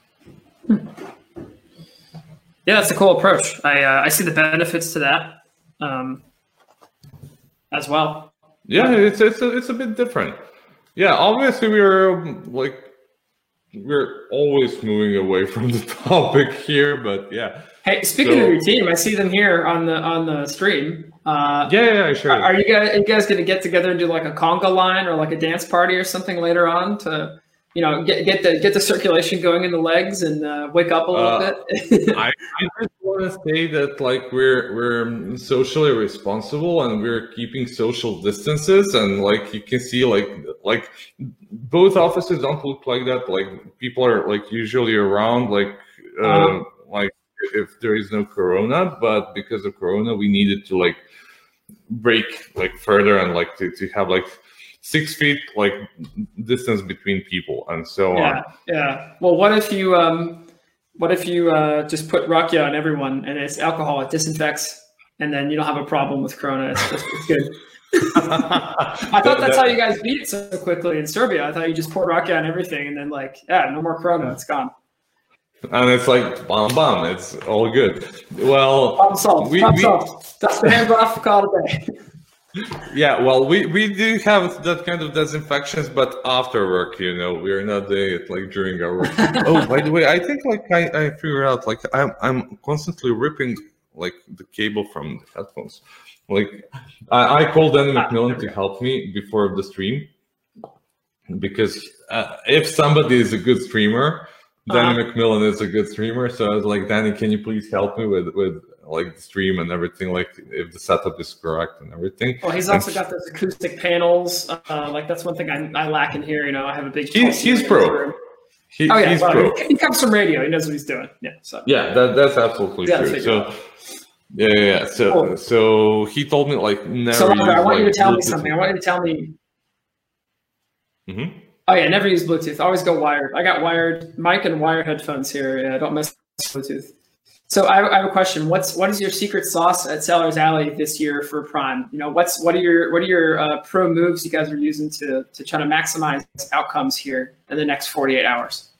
yeah, that's a cool approach. I uh, I see the benefits to that um, as well. Yeah, it's it's a, it's a bit different. Yeah, obviously we're like we're always moving away from the topic here, but yeah. Hey, speaking so, of your team, I see them here on the on the stream. Uh, yeah, yeah, sure. Are, are you guys are you guys going to get together and do like a conga line or like a dance party or something later on to, you know, get get the get the circulation going in the legs and uh, wake up a little uh, bit? I, I just want to say that like we're we're socially responsible and we're keeping social distances, and like you can see like like both offices don't look like that. Like people are like usually around like uh, um, like if there is no corona, but because of corona we needed to like break like further and like to, to have like six feet like distance between people and so yeah, on. Yeah. Well, what if you um, what if you uh, just put rakia on everyone and it's alcohol, it disinfects, and then you don't have a problem with corona. It's, it's, it's good. I thought that's how you guys beat it so quickly in Serbia. I thought you just poured rakia on everything and then like, yeah, no more corona, it's gone. And it's like bam bam, it's all good. Well, problem solved. We, problem we, solved. Dust the hands off, call it a day. Yeah, well, we, we do have that kind of disinfections, but after work, you know, we're not doing it like during our work. Oh, by the way, I think like I, I figured out like I'm I'm constantly ripping like the cable from the headphones. Like I, I called Danny McMillan to help me before the stream because uh, if somebody is a good streamer, Danny uh-huh. McMillan is a good streamer. So I was like, Danny, can you please help me with with like the stream and everything, like if the setup is correct and everything. Well, he's also and, got those acoustic panels. Uh, like that's one thing I, I lack in here. You know, I have a big. He, he's pro. He, oh yeah, he's well, pro. He, he comes from radio. He knows what he's doing. Yeah. So yeah, that, that's absolutely true. So yeah, yeah, yeah. So cool. so he told me like never. So use, I want like, you to tell Bluetooth. me something. I want you to tell me. Mm-hmm. Oh yeah, never use Bluetooth. Always go wired. I got wired mic and wired headphones here. Yeah, don't mess with Bluetooth. So I, I have a question. What's what is your secret sauce at Sellers Alley this year for Prime? You know, what's what are your what are your uh, pro moves you guys are using to to try to maximize outcomes here in the next forty-eight hours?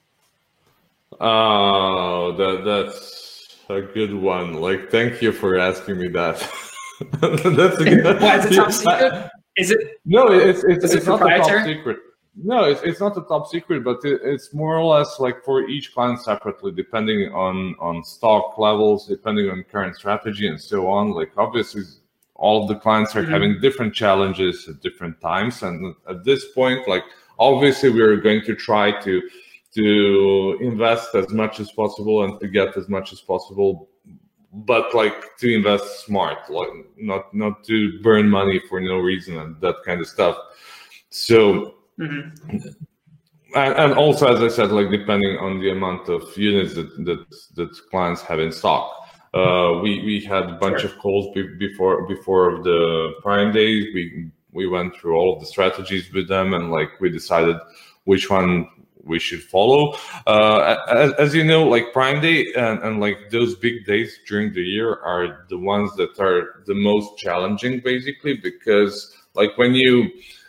Oh, that that's a good one. Like, thank you for asking me that. That's a good. Why is it top secret? Is it? No, it's it's, is it's it not a top secret. No, it's, it's not a top secret, but it, it's more or less like for each client separately, depending on, on stock levels, depending on current strategy and so on. Like obviously all of the clients are mm-hmm. having different challenges at different times. And at this point, like obviously we're going to try to, to invest as much as possible and to get as much as possible, but like to invest smart, like not, not to burn money for no reason and that kind of stuff. So, Mm-hmm. And, and also, as I said, like depending on the amount of units that that, that clients have in stock, uh, we we had a bunch sure. of calls be, before before the Prime Day. We we went through all of the strategies with them, and like we decided which one we should follow. Uh, as, as you know, like Prime Day and, and like those big days during the year are the ones that are the most challenging, basically, because like when you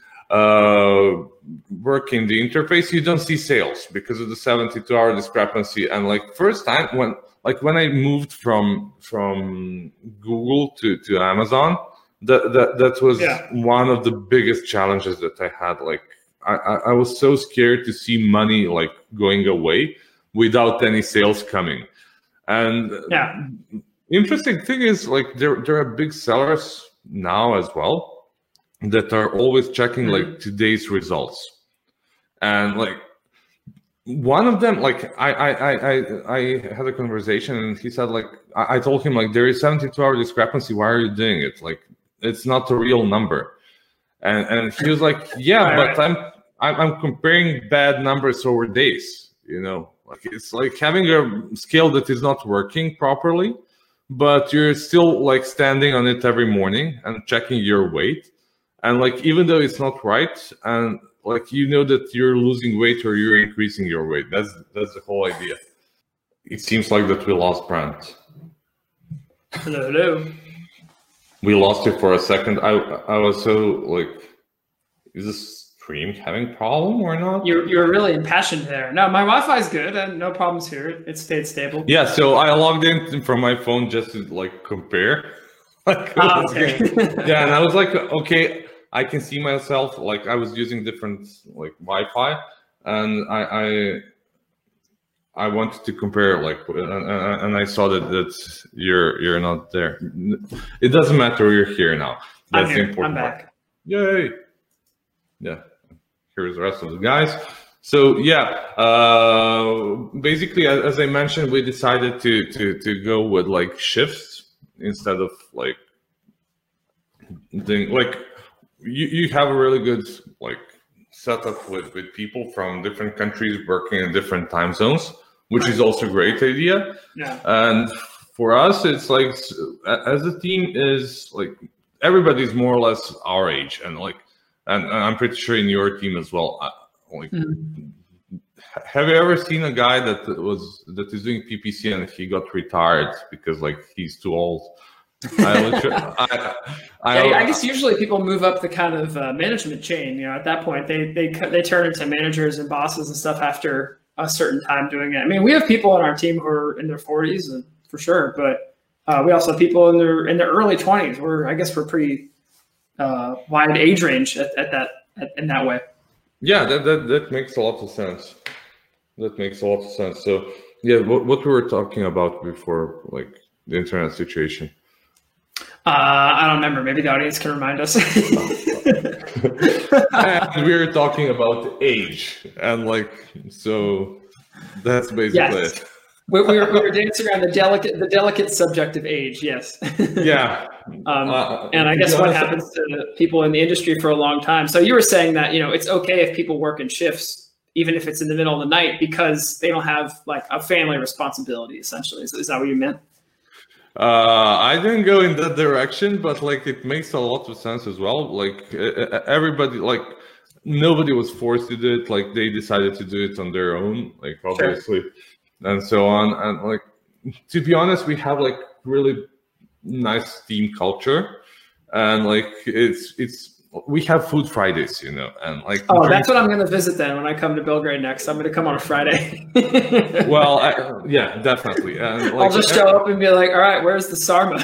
uh work in the interface, you don't see sales because of the seventy-two hour discrepancy. And like first time when like when I moved from from Google to to Amazon, that that that was yeah. one of the biggest challenges that I had. Like I I was so scared to see money like going away without any sales coming. And yeah, interesting thing is like there there are big sellers now as well that are always checking mm-hmm. like today's results. And like one of them, like I I I I had a conversation and he said like I, I told him like there is seventy-two hour discrepancy. Why are you doing it? Like it's not a real number. And and he was like, yeah, but I'm I'm I'm comparing bad numbers over days. You know, like it's like having a scale that is not working properly, but you're still like standing on it every morning and checking your weight. And like even though it's not right, and like you know that you're losing weight or you're increasing your weight. That's that's the whole idea. It seems like that we lost Brent. Hello, hello. We lost you for a second. I I was so like, is this stream having problem or not? You're you're really impassioned there. No, my Wi-Fi is good and no problems here. It stayed stable. Yeah, so I logged in from my phone just to like compare. Like, ah, okay. Yeah, and I was like, okay. I can see myself, like I was using different like Wi-Fi, and I I, I wanted to compare, like, and, and I saw that that you're you're not there. It doesn't matter. You're here now. That's I'm here. the important I'm part. back. Yay! Yeah. Here's the rest of the guys. So yeah, uh, basically, as, as I mentioned, we decided to to to go with like shifts instead of like doing like. You, you have a really good like setup with, with people from different countries working in different time zones, which right. is also a great idea. Yeah. And for us, it's like as a team is like everybody's more or less our age, and like, and, and I'm pretty sure in your team as well. Uh, like, mm-hmm. Have you ever seen a guy that was that is doing P P C and he got retired because like he's too old? I, I, I, yeah, I guess usually people move up the kind of uh, management chain. You know, at that point, they they they turn into managers and bosses and stuff after a certain time doing it. I mean, we have people on our team who are in their forties, and for sure, but uh, we also have people in their in their early twenties. We're I guess we're pretty uh, wide age range at, at that at, in that way. Yeah, that, that that makes a lot of sense. That makes a lot of sense. So yeah, what what we were talking about before, like the internet situation. Uh, I don't remember. Maybe the audience can remind us. And we were talking about age, and like, so that's basically yes. it. we, we, were, we were dancing around the delicate, the delicate subject of age. Yes. Yeah. Um, uh, and I guess what happens to people in the industry for a long time. So you were saying that, you know, it's okay if people work in shifts, even if it's in the middle of the night, because they don't have like a family responsibility. Essentially, is, is that what you meant? Uh, I didn't go in that direction, but like it makes a lot of sense as well. Like everybody, like nobody was forced to do it. Like they decided to do it on their own, like obviously, sure. And so on. And like, to be honest, we have like really nice team culture, and like it's it's we have food Fridays, you know, and like oh, drink- that's what I'm going to visit then when I come to Belgrade next. I'm going to come on a Friday. Well, I, yeah, definitely. And like, I'll just show up and be like, all right, where's the sarma?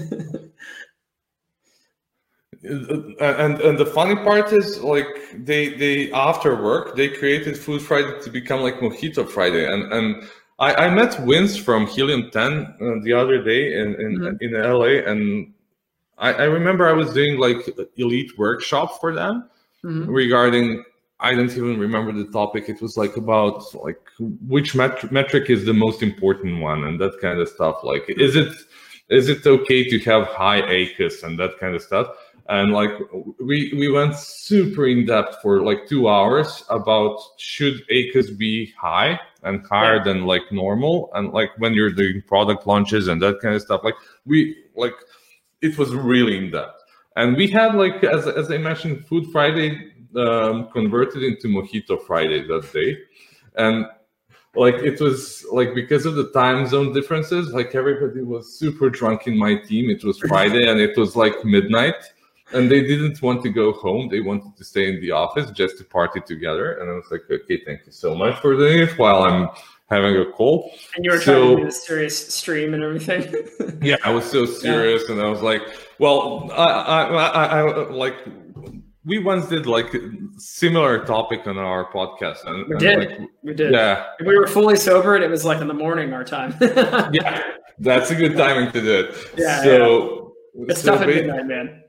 and and the funny part is like they they after work they created Food Friday to become like Mojito Friday, and and I, I met Vince from Helium ten uh, the other day in in, mm-hmm. in L A, and I, I remember I was doing like elite workshop for them mm-hmm. regarding, I don't even remember the topic. It was like about like which met- metric is the most important one and that kind of stuff. Like, is it is it okay to have high A C U S and that kind of stuff? And like we we went super in depth for like two hours about should A C U S be high and higher yeah. than like normal, and like when you're doing product launches and that kind of stuff. Like we like. It was really in depth, and we had like as as I mentioned, Food Friday um, converted into Mojito Friday that day, and like it was like because of the time zone differences, like everybody was super drunk in my team. It was Friday and it was like midnight, and they didn't want to go home. They wanted to stay in the office just to party together. And I was like, okay, thank you so much for doing it while I'm having a call. And you were trying so, to do the serious stream and everything. Yeah, I was so serious, yeah. And I was like, well, I, I, I, I like we once did like a similar topic on our podcast. And, we and did, like, we did. Yeah, and we were fully sober, and it was like in the morning our time. Yeah, that's a good timing to do it. Yeah, so yeah. It's so tough at midnight, man.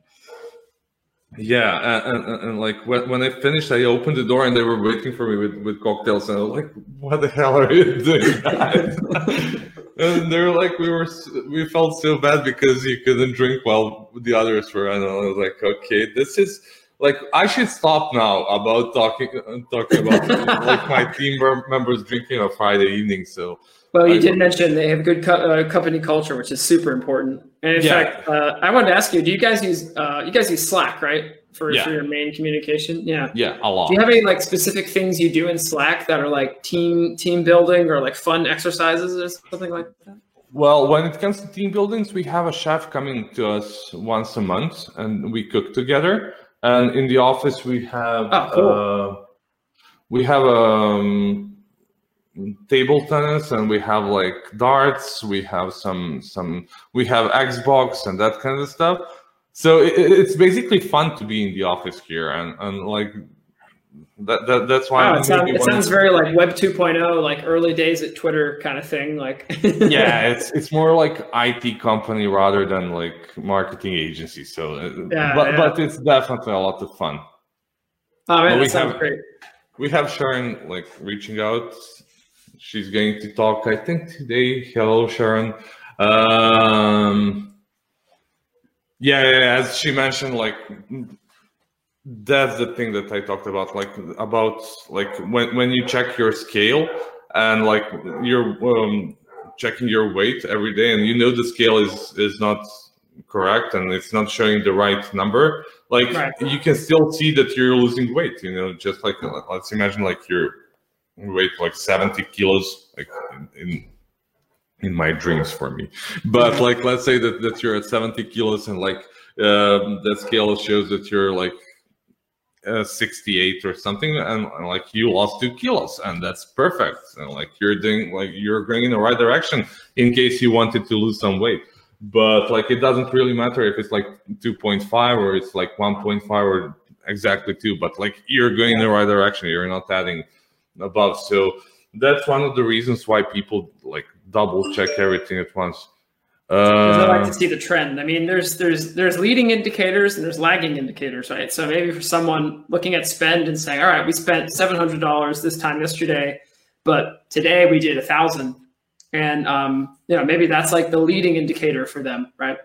Yeah, and, and, and like when, when I finished, I opened the door and they were waiting for me with, with cocktails, and I was like, "What the hell are you doing, guys?" And they were like, "We were, we felt so bad because you couldn't drink while the others were." And I was like, "Okay, this is like I should stop now about talking talking about like my team members drinking on Friday evening." So. Well, you I, did mention they have good co- uh, company culture, which is super important. And in yeah. fact, uh, I wanted to ask you: do you guys use uh, you guys use Slack, right, for, yeah. for your main communication? Yeah, yeah, a lot. Do you have any like specific things you do in Slack that are like team team building or like fun exercises or something like that? Well, when it comes to team buildings, we have a chef coming to us once a month, and we cook together. And in the office, we have oh, cool. uh, we have um. table tennis, and we have like darts, we have some some we have Xbox and that kind of stuff. So it, it's basically fun to be in the office here, and and like that, that that's why oh, it, sound, it sounds to... very like Web two point oh, like early days at Twitter kind of thing. Like yeah, it's it's more like I T company rather than like marketing agency. So yeah, but yeah. but it's definitely a lot of fun. Oh man, that sounds have, great. We have Sharon like reaching out. She's going to talk, I think, today. Hello, Sharon. Um, yeah, yeah, as she mentioned, like that's the thing that I talked about, like about like when when you check your scale and like you're um, checking your weight every day, and you know the scale is is not correct and it's not showing the right number, like Right. you can still see that you're losing weight. You know, just like uh, let's imagine like your weight like seventy kilos, like in, in in my dreams for me. But like let's say that that you're at seventy kilos and like um, that scale shows that you're like uh, sixty-eight or something, and, and like you lost two kilos, and that's perfect. And like you're doing like you're going in the right direction in case you wanted to lose some weight. But like it doesn't really matter if it's like two point five or it's like one point five or exactly two, but like you're going in the right direction. You're not adding above. So that's one of the reasons why people like double check everything at once. Because I like Uh, to see the trend. I mean, there's there's there's leading indicators and there's lagging indicators, right? So maybe for someone looking at spend and saying, all right, we spent seven hundred dollars this time yesterday, but today we did a thousand. And um, you know, maybe that's like the leading indicator for them, right?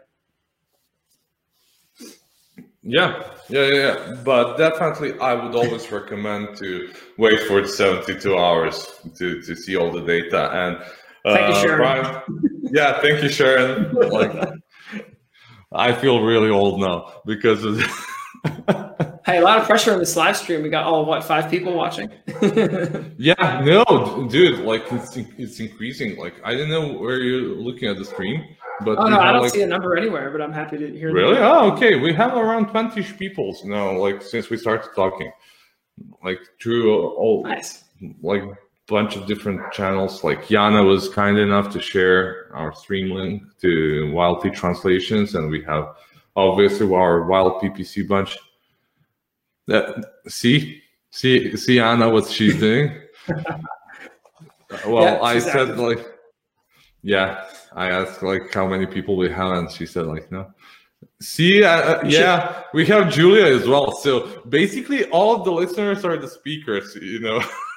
yeah, yeah, yeah, yeah. But definitely I would always recommend to wait for the seventy-two hours to, to see all the data. And uh, Thank you, Sharon. Brian, yeah, thank you, Sharon. Like, I feel really old now because of Hey, a lot of pressure on this live stream. We got all what five people watching. yeah, no, dude, like it's it's increasing. Like I don't know where you're looking at the stream, but Oh we no, I have, don't like, see a number anywhere, but I'm happy to hear. really? That. Oh, okay. We have around twenty people now, like since we started talking, like through all Nice. like bunch of different channels. Like Jana was kind enough to share our stream link to Wild P Translations, and we have obviously our Wild P P C bunch. That see, see, see Anna, what she's doing. Well, Yeah, I she's said active. like, yeah, I asked like how many people we have, and she said like no. See, uh, yeah, we have Julia as well. So basically, all of the listeners are the speakers. You know.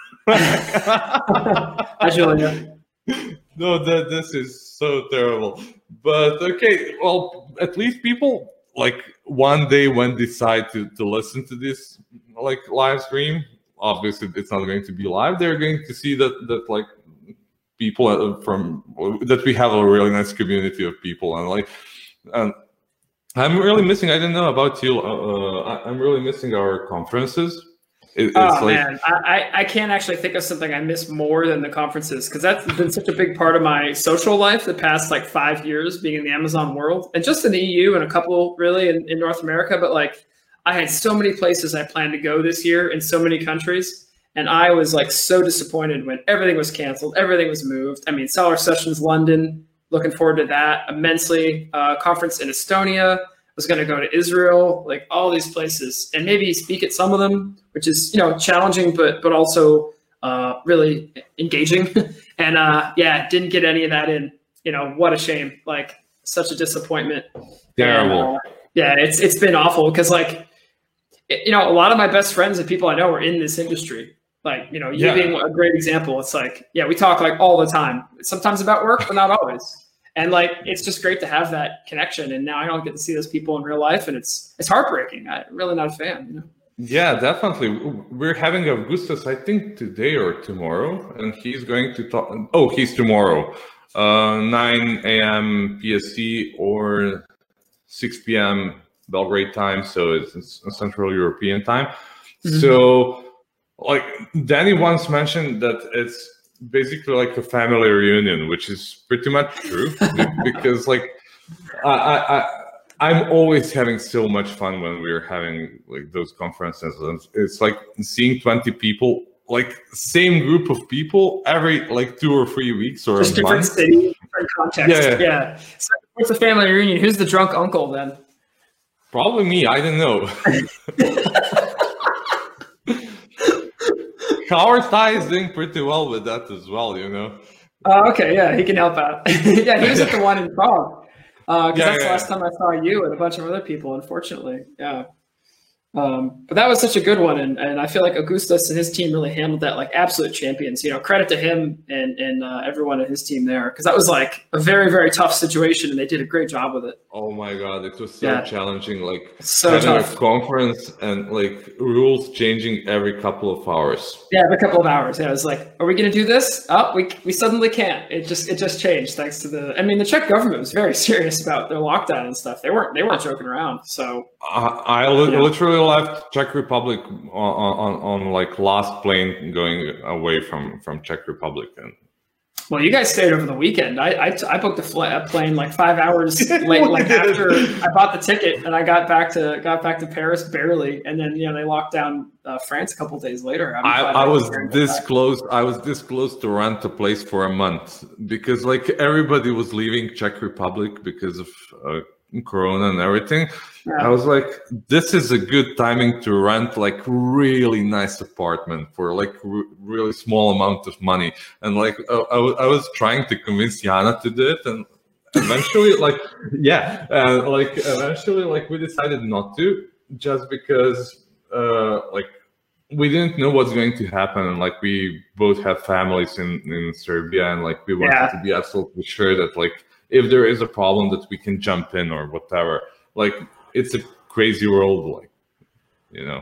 Hi, Julia. No, that this is so terrible. But okay, well, at least people like one day when decide to, to listen to this like live stream, obviously it's not going to be live. They're going to see that that like people from that we have a really nice community of people, and like and I'm really missing. I don't know about you. Uh, I, I'm really missing our conferences. It, it's Oh like, man, I, I I can't actually think of something I miss more than the conferences, because that's been such a big part of my social life the past like five years being in the Amazon world, and just in the E U and a couple really in, in North America. But like I had so many places I planned to go this year in so many countries, and I was like so disappointed when everything was canceled, everything was moved. I mean, Seller Sessions London, looking forward to that immensely. Uh, conference in Estonia. Was going to go to Israel, like all these places, and maybe speak at some of them, which is, you know, challenging, but but also uh, really engaging. And uh, yeah, didn't get any of that in. You know, what a shame! Like such a disappointment. terrible. And, uh, yeah, it's it's been awful because like, it, you know, a lot of my best friends and people I know are in this industry. Like, you know, you Yeah. being a great example. It's like, yeah, we talk like all the time. Sometimes about work, but not always. And like, it's just great to have that connection. And now I don't get to see those people in real life, and it's it's heartbreaking. I'm really not a fan. You know? Yeah, definitely. We're having Augustus, I think, today or tomorrow, and he's going to talk. Oh, he's tomorrow, uh, nine a.m. P S T or six p.m. Belgrade time, so it's, it's Central European time. Mhm. So, like Danny once mentioned that it's basically like a family reunion, which is pretty much true because like I, I, I I'm always having so much fun when we're having like those conferences. It's like seeing twenty people, like same group of people every like two or three weeks or Just a different month. cities, different context. Yeah, Yeah. yeah. So it's a family reunion. Who's the drunk uncle then? Probably me. I don't know. Howard Ty is doing pretty well with that as well, you know. Oh, okay. Yeah, he can help out. Yeah, he was at the one in Prague. Because uh, Yeah, that's yeah, the last yeah. time I saw you and a bunch of other people, unfortunately. Yeah. Um, but that was such a good one, and, and I feel like Augustus and his team really handled that like absolute champions. You know, credit to him and and uh, everyone at his team there, because that was like a very very tough situation, and they did a great job with it. Oh my god, it was so Yeah. challenging. Like So having tough. a conference and like rules changing every couple of hours. Yeah, every couple of hours. Yeah, it was like, are we going to do this? Oh, we we suddenly can't. It just it just changed thanks to the. I mean, the Czech government was very serious about their lockdown and stuff. They weren't they weren't joking around. So I, I li- Yeah. literally left Czech Republic on, on, on like last plane going away from, from Czech Republic. And well, you guys stayed over the weekend. I I, I booked a, fl- a plane like five hours late, like after I bought the ticket, and I got back to got back to Paris barely, and then you know they locked down uh, France a couple days later. I, five I hours was later and got this back. close. I was this close to rent a place for a month because like everybody was leaving Czech Republic because of uh, Corona and everything. Yeah. I was like, this is a good timing to rent like really nice apartment for like r- really small amount of money. And like uh, I, w- I was trying to convince Jana to do it, and eventually, like yeah, uh, like eventually, like we decided not to, just because uh, like we didn't know what's going to happen, and like we both have families in in Serbia, and like we wanted Yeah. to be absolutely sure that like if there is a problem that we can jump in or whatever. Like it's a crazy world, like you know.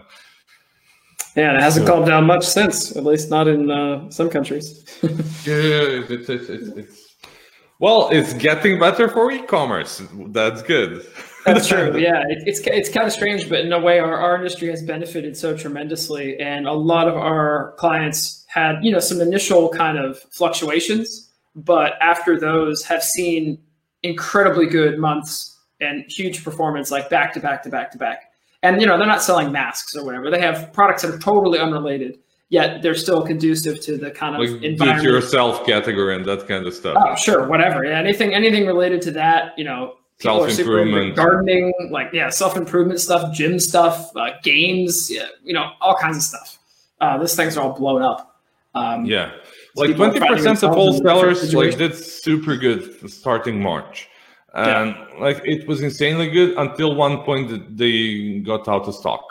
Yeah, and it hasn't So- calmed down much since, at least not in uh, some countries. Yeah, it's, it's, it's, it's well, it's getting better for e-commerce. That's good. That's true. Yeah, it, it's it's kind of strange, but in a way, our, our industry has benefited so tremendously, and a lot of our clients had you know some initial kind of fluctuations, but after those, have seen incredibly good months and huge performance, like back to back to back to back. And you know they're not selling masks or whatever; they have products that are totally unrelated, yet they're still conducive to the kind of Like do it environment. yourself category and that kind of stuff. Oh, sure, whatever. Yeah, anything anything related to that, you know. People are super into Self-improvement. gardening, like yeah, self-improvement stuff, gym stuff, uh, games, yeah, you know, all kinds of stuff. Uh, these things are all blown up. Um, Yeah, like people are twenty finding percent of themselves all in different sellers like situations. did super good starting March, and like it was insanely good until one point that they got out of stock,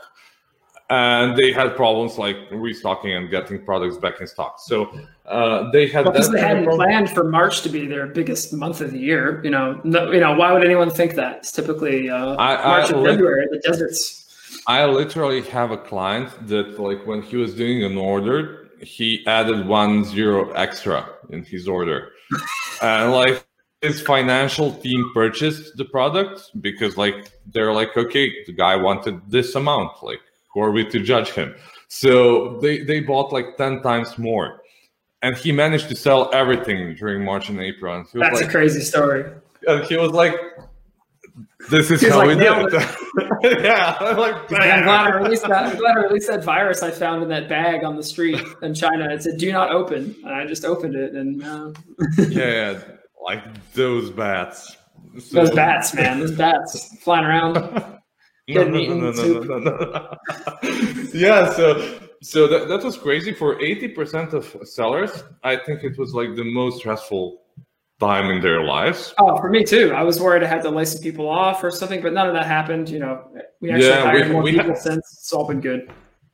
and they had problems like restocking and getting products back in stock. So uh, they had Because that they kind of hadn't problem. planned for March to be their biggest month of the year. You know, no, you know, why would anyone think that? It's typically uh, I- I March and li- February, the deserts. I literally have a client that like when he was doing an order, he added one zero extra in his order, and like his financial team purchased the product because like they're like, okay, the guy wanted this amount, like who are we to judge him? So they they bought like ten times more, and he managed to sell everything during March and April. And he was That's like, a crazy story. and he was like, this is He was how like, we do nailed it. Yeah, I'm like, I'm glad I released that. I'm glad I released that virus I found in that bag on the street in China. It said "Do not open," and I just opened it, and uh, yeah, yeah, like those bats. So- those bats, man, those bats flying around. No, Getting no, eaten no, no, soup. no, no, no. Yeah, so so that, that was crazy for eighty percent of sellers. I think it was like the most stressful time in their lives. Oh, for me too. I was worried I had to lay some people off or something, but none of that happened. You know, we actually Yeah, hired we- more we people had- since. It's all been good.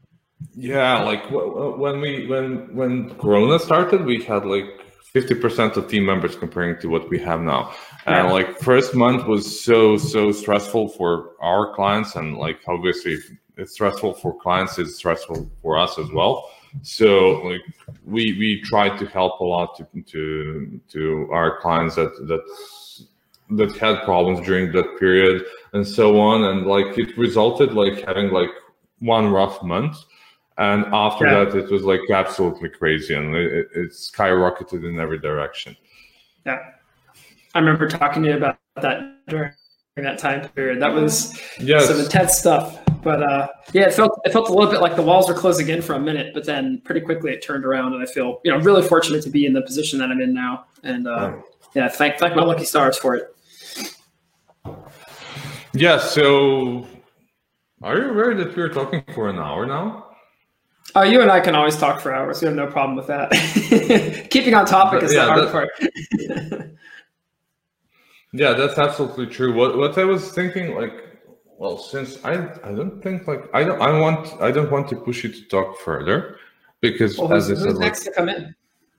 Yeah, like w- w- when we when when Corona started, we had like fifty percent of team members comparing to what we have now. And Yeah. like first month was so so stressful for our clients, and like obviously if it's stressful for clients, it's stressful for us as well. So like we we tried to help a lot to to to our clients that that that had problems during that period and so on, and like it resulted like having like one rough month. And after Yeah. that, it was like absolutely crazy, and it, it skyrocketed in every direction. Yeah, I remember talking to you about that during that time period. That was Yes, some intense stuff. But uh, yeah, it felt it felt a little bit like the walls were closing in for a minute, but then pretty quickly it turned around, and I feel you know really fortunate to be in the position that I'm in now. And uh, yeah, thank thank my lucky stars for it. yeah. So, are you aware that we're talking for an hour now? Oh, you and I can always talk for hours. We have no problem with that. Keeping on topic is Yeah, the hard that- part. Yeah, that's absolutely true. What what I was thinking, like well, since I I don't think like I don't I want I don't want to push you to talk further because Well, as who's, I who's said, next like, to come in?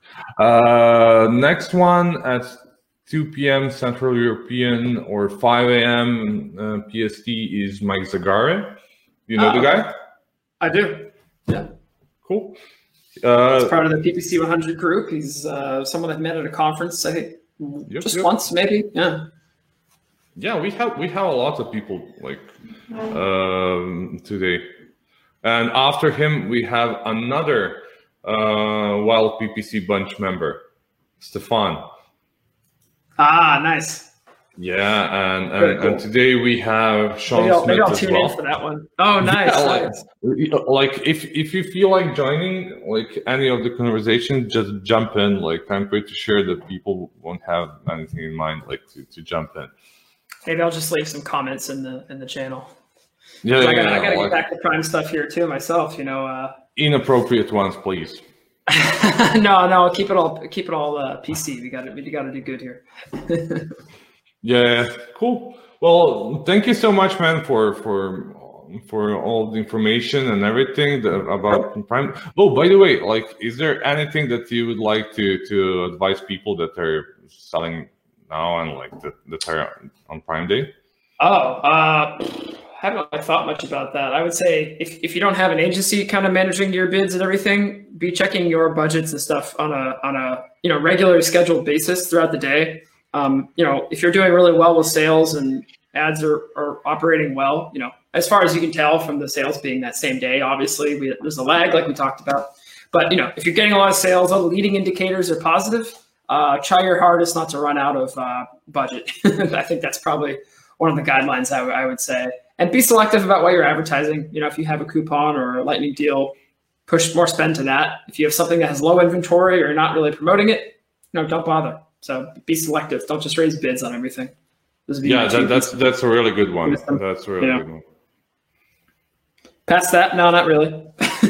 uh, next one at two p.m. Central European or five a.m. Uh, P S T is Mike Zagare. You know Oh, the guy? I do. Yeah. Cool. Uh, He's part of the P P C one hundred group. He's uh, someone I've met at a conference, I think, Yep, just yep. once, maybe. Yeah. Yeah, we have we have a lot of people like um, today, and after him we have another uh, Wild P P C Bunch member, Stefan. Ah, nice. Yeah, and Very and, cool. and today we have Sean Maybe I'll, maybe Smith I'll as tune well. in for that one. Oh, nice. Yeah, like, nice. like if if you feel like joining like any of the conversation, just jump in. Like I'm pretty sure that people won't have anything in mind like to, to jump in. Maybe I'll just leave some comments in the in the channel. Yeah, I yeah, gotta, I yeah, gotta like, get back to Prime stuff here too myself. You know. Uh, inappropriate ones, please. no, no, keep it all keep it all uh, P C. We got to we got to do good here. Yeah, cool. Well, thank you so much, man, for for for all the information and everything that, about Prime. Oh, by the way, like, is there anything that you would like to to advise people that are selling now and like that, that are on Prime Day? Oh, uh, haven't really thought much about that. I would say if, if you don't have an agency kind of managing your bids and everything, be checking your budgets and stuff on a on a you know regularly scheduled basis throughout the day. Um, you know, if you're doing really well with sales and ads are, are operating well, you know, as far as you can tell from the sales being that same day, obviously we, there's a lag like we talked about. But, you know, if you're getting a lot of sales, all the leading indicators are positive, uh, try your hardest not to run out of uh, budget. I think that's probably one of the guidelines I, w- I would say. And be selective about what you're advertising. You know, if you have a coupon or a lightning deal, push more spend to that. If you have something that has low inventory or you're not really promoting it, you know, don't bother. So be selective. Don't just raise bids on everything. Those would be Yeah, my two that, that's pieces. that's a really good one. Wisdom. That's a really Yeah. good one. Past that? No, not really.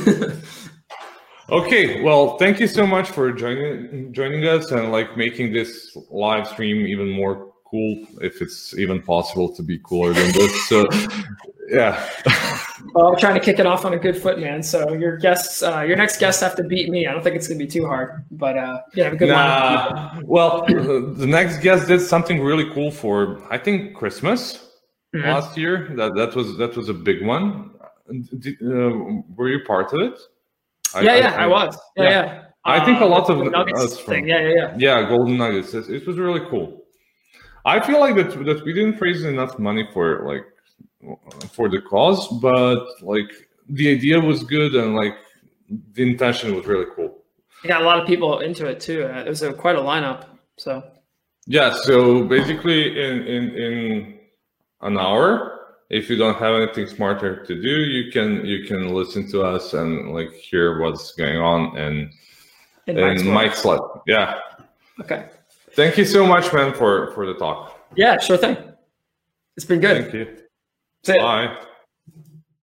Okay, well, thank you so much for joining joining us and like making this live stream even more cool, if it's even possible to be cooler than this. So, yeah. Well, I'm trying to kick it off on a good foot, man. So your guests, uh, your next guests have to beat me. I don't think it's gonna be too hard, but uh, yeah, have a good Nah, line. well, the next guest did something really cool for I think Christmas Mhm. last year. That that was that was a big one. Did, uh, were you part of it? I- Yeah, I- yeah, I, I- was. Yeah, yeah. yeah. I think a lot the of Nuggets us from- thing. Yeah, yeah, yeah. Yeah, Golden Nuggets. It, it was really cool. I feel like that that we didn't raise enough money for like for the cause, but like the idea was good and like the intention was really cool. You got a lot of people into it too. Uh, it was a, quite a lineup. So Yeah. So basically, in in in an hour, if you don't have anything smarter to do, you can you can listen to us and like hear what's going on and in and Mike's world. Mike's life. Yeah. Okay. Thank you so much, man, for for the talk. Yeah, sure thing. It's been good. Thank you. See ya. Bye.